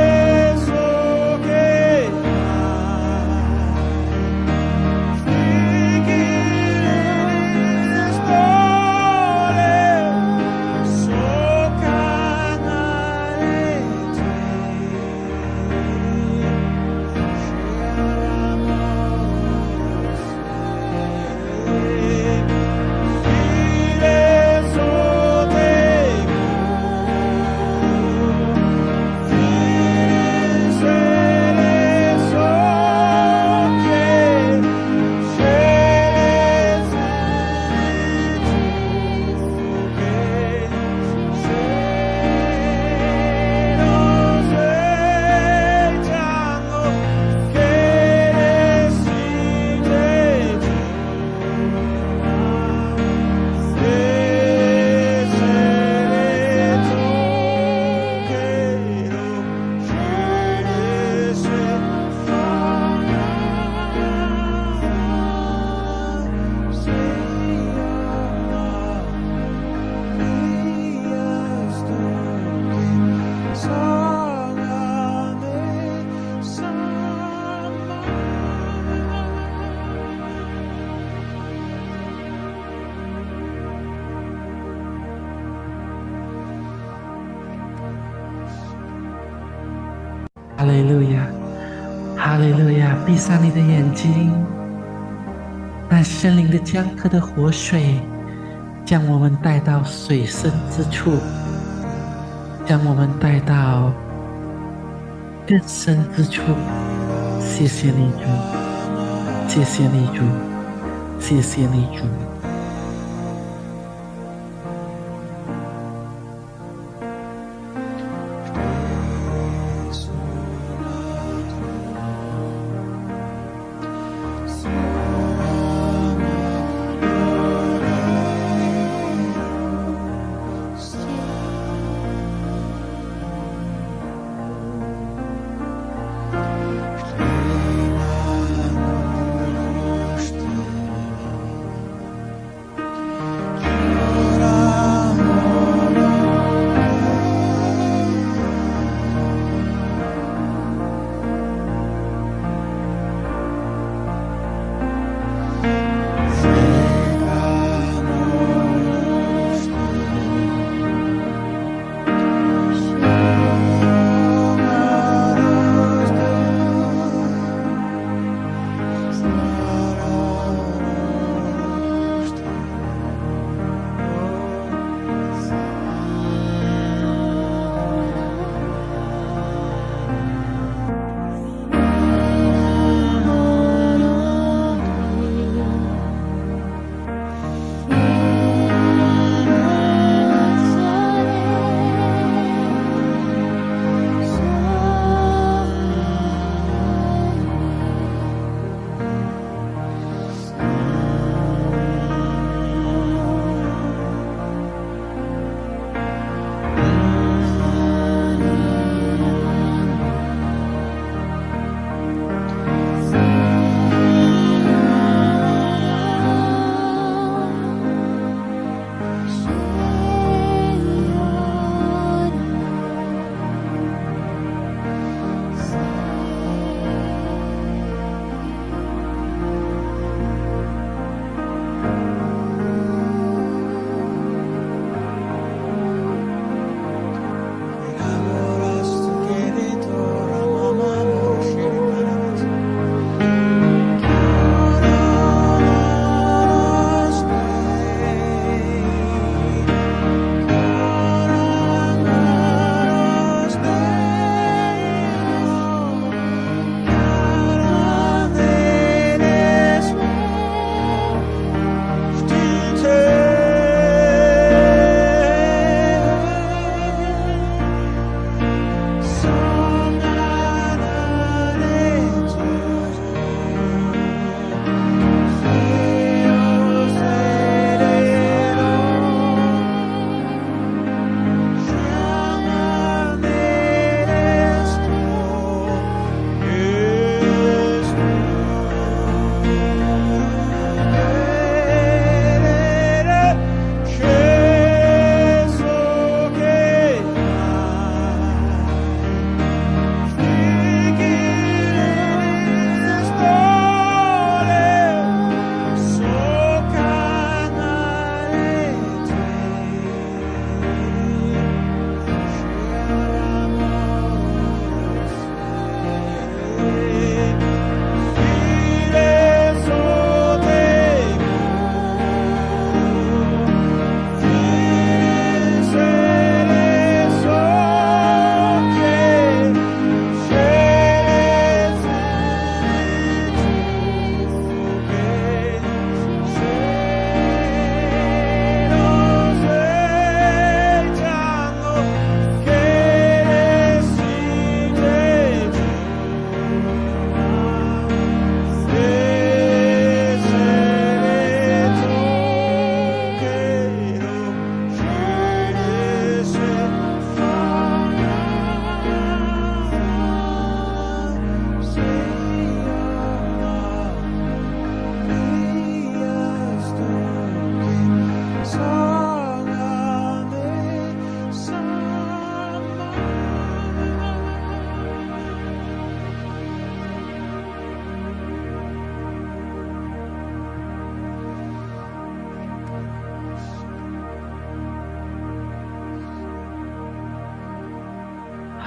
哈利路亚，哈利路亚！闭上你的眼睛，让圣灵的江河的活水将我们带到水深之处，将我们带到更深之处。谢谢你主，谢谢你主，谢谢你主。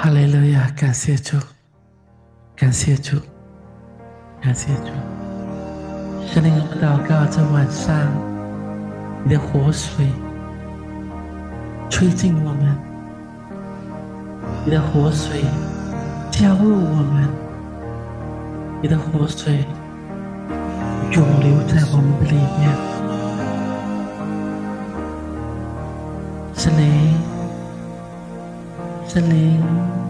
哈利路亚！感谢主，感谢主，感谢主。圣灵，我们祷告，这晚上你的活水吹进我们，你的活水浇入我们，你的活水永留在我们的里面。圣灵，圣灵，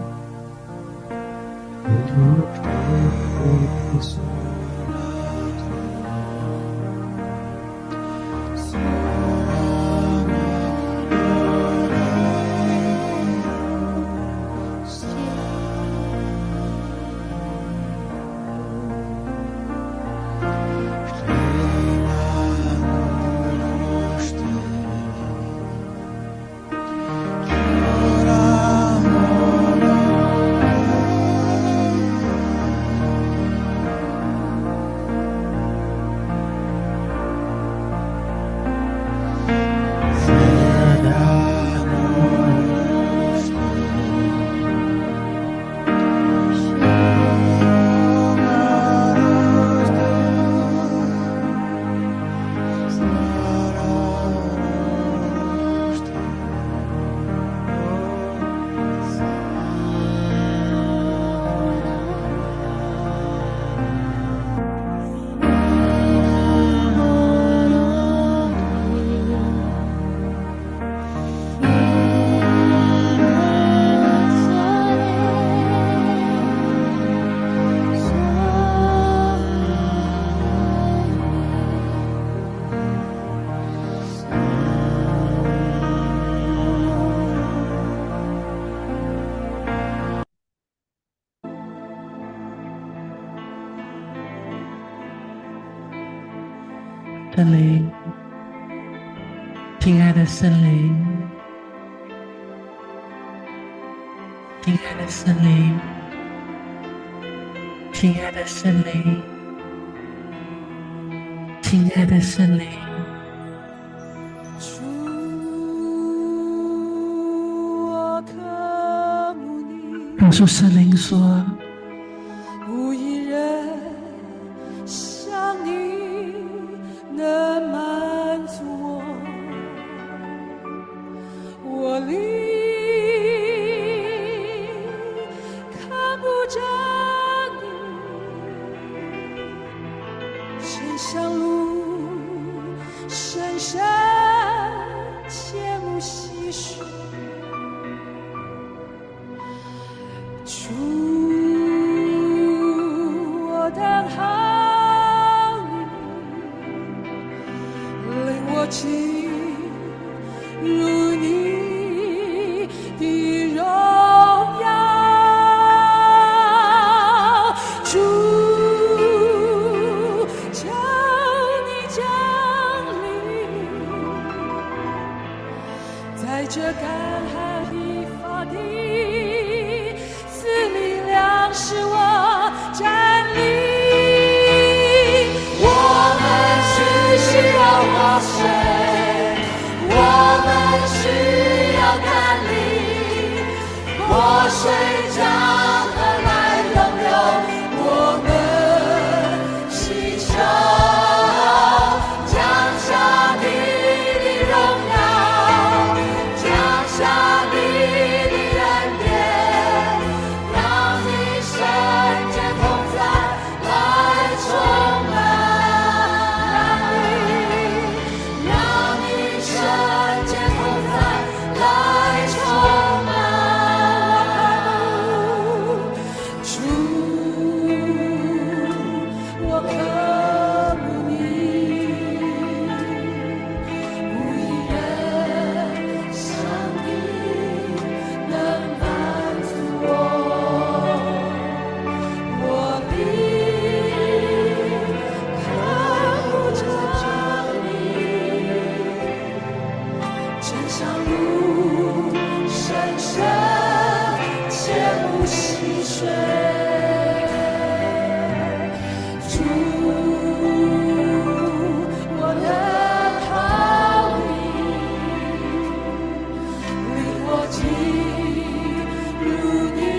圣灵，亲爱的圣灵，亲爱的圣灵，亲爱的圣灵，亲爱的圣灵，告诉圣灵说， 无一人像你能满足我，我灵看不着你，深香露深深切慕细水，主，我等候你，令我进入你的荣耀，主，求你降临在这干旱疲乏地，赐力量使我站立。我们是需要活水，我们需要甘霖，活水江河来涌流，我们祈求降下你的荣耀，降下你的恩典，让你圣洁同在来充满，让你圣洁同在来充满。主，我渴慕你，无一人像你能满足我，我灵看不着你，真香露深深切慕细水，主，我等候你，令我进入你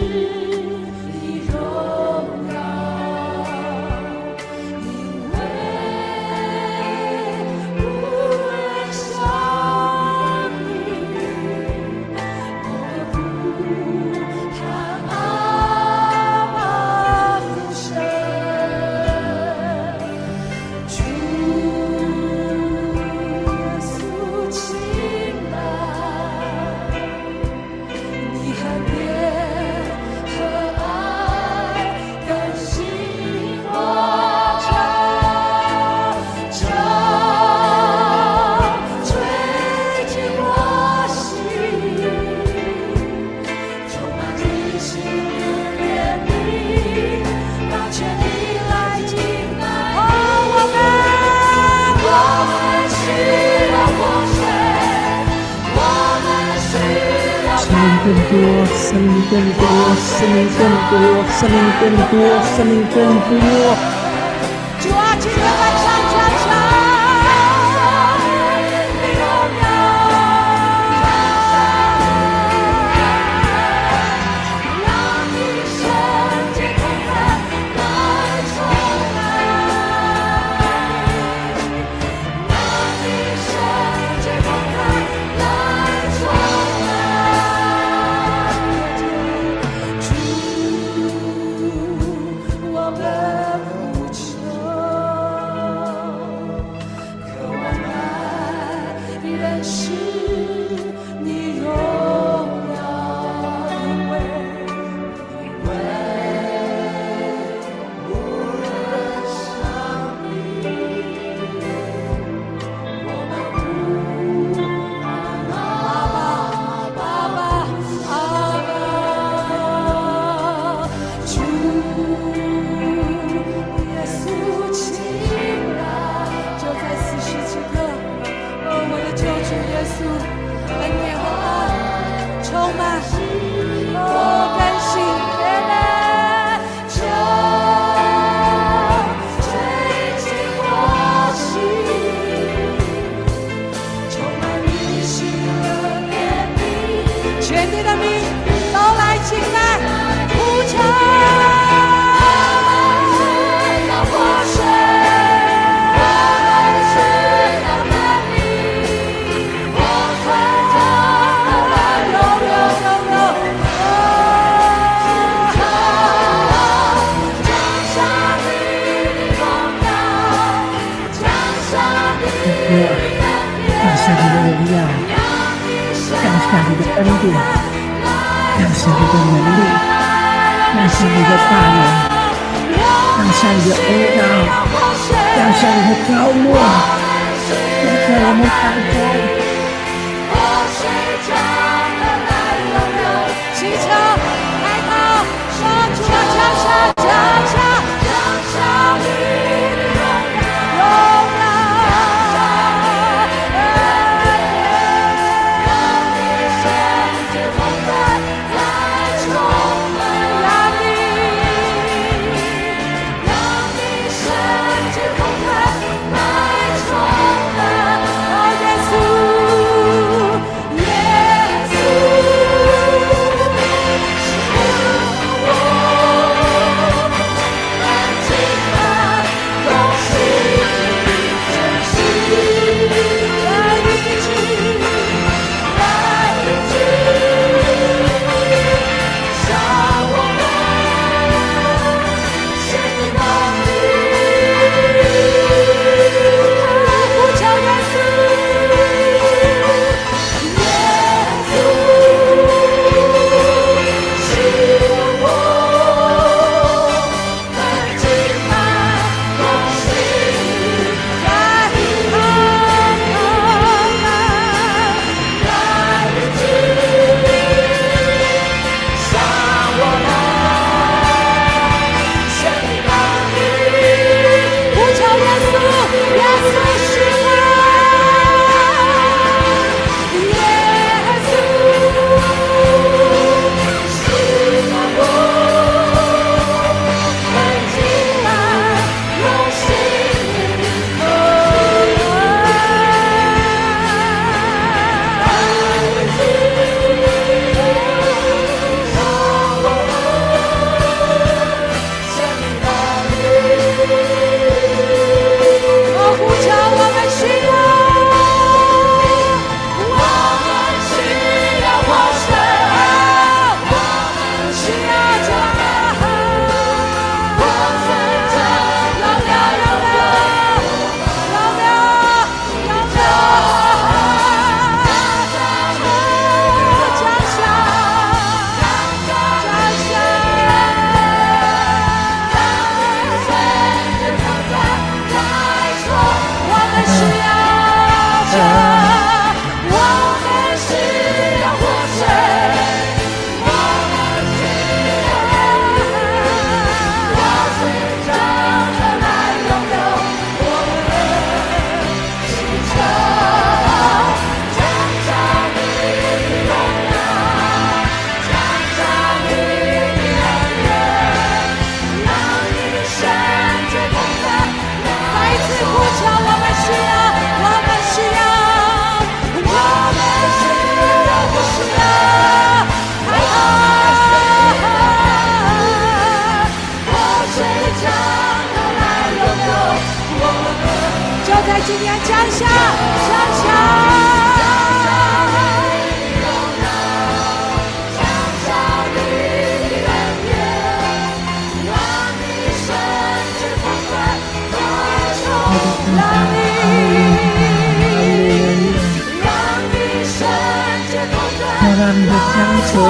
你荣耀，因为无人像你，我的父和阿爸父神，主耶稣亲来，你和别和爱更新我照照，追进我心，充满你心的怜悯，让全地来敬拜。哦，我们，我们需要活水，我们需要生命更多，生命更多，生命更多，生命更多，生命更多。 主啊，今天晚上加上你荣耀，让你圣洁同在来充满，让你圣洁同在来充满。主，我们呼求，渴望来认识你荣耀，因为因为无人像你，我们呼阿爸阿爸阿爸，主耶稣亲来，就在此时此刻，哦，我的救主耶稣，恩典和爱充满，哦，更新别人，就追进我心，充满你心的怜悯，全地的民都来敬拜，呼求，要活水，我们需要能力，我们要有有有有，哦，降下你的荣耀，降下你的降下你的荣耀，降下你的恩典，降下你的能力，降下你的大能，降下你的恩膏，降下你的高莫，降在我们当中。 祈求，开口，说主啊，降下，降下，降下你的荣耀，荣耀，让你圣洁同在来充满，让你，让你圣洁同在来充满，哦，耶稣。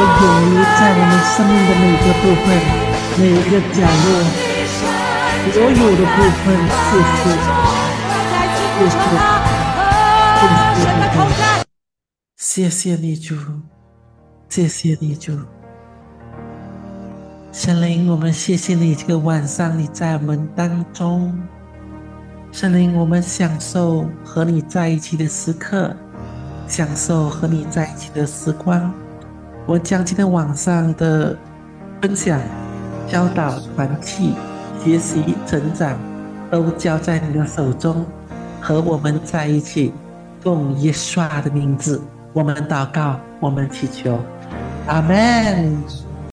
永留在我们生命的每个部分、每一个角落，所有的部分。谢谢，谢谢，谢谢你主，谢谢你主。神灵，我们谢谢你这个晚上你在我们当中。神灵，我们享受和你在一起的时刻，享受和你在一起的时光。我将今天晚上的分享、教导、团契、学习、成长都交在你的手中，和我们在一起，奉耶稣的名字，我们祷告，我们祈求，阿们。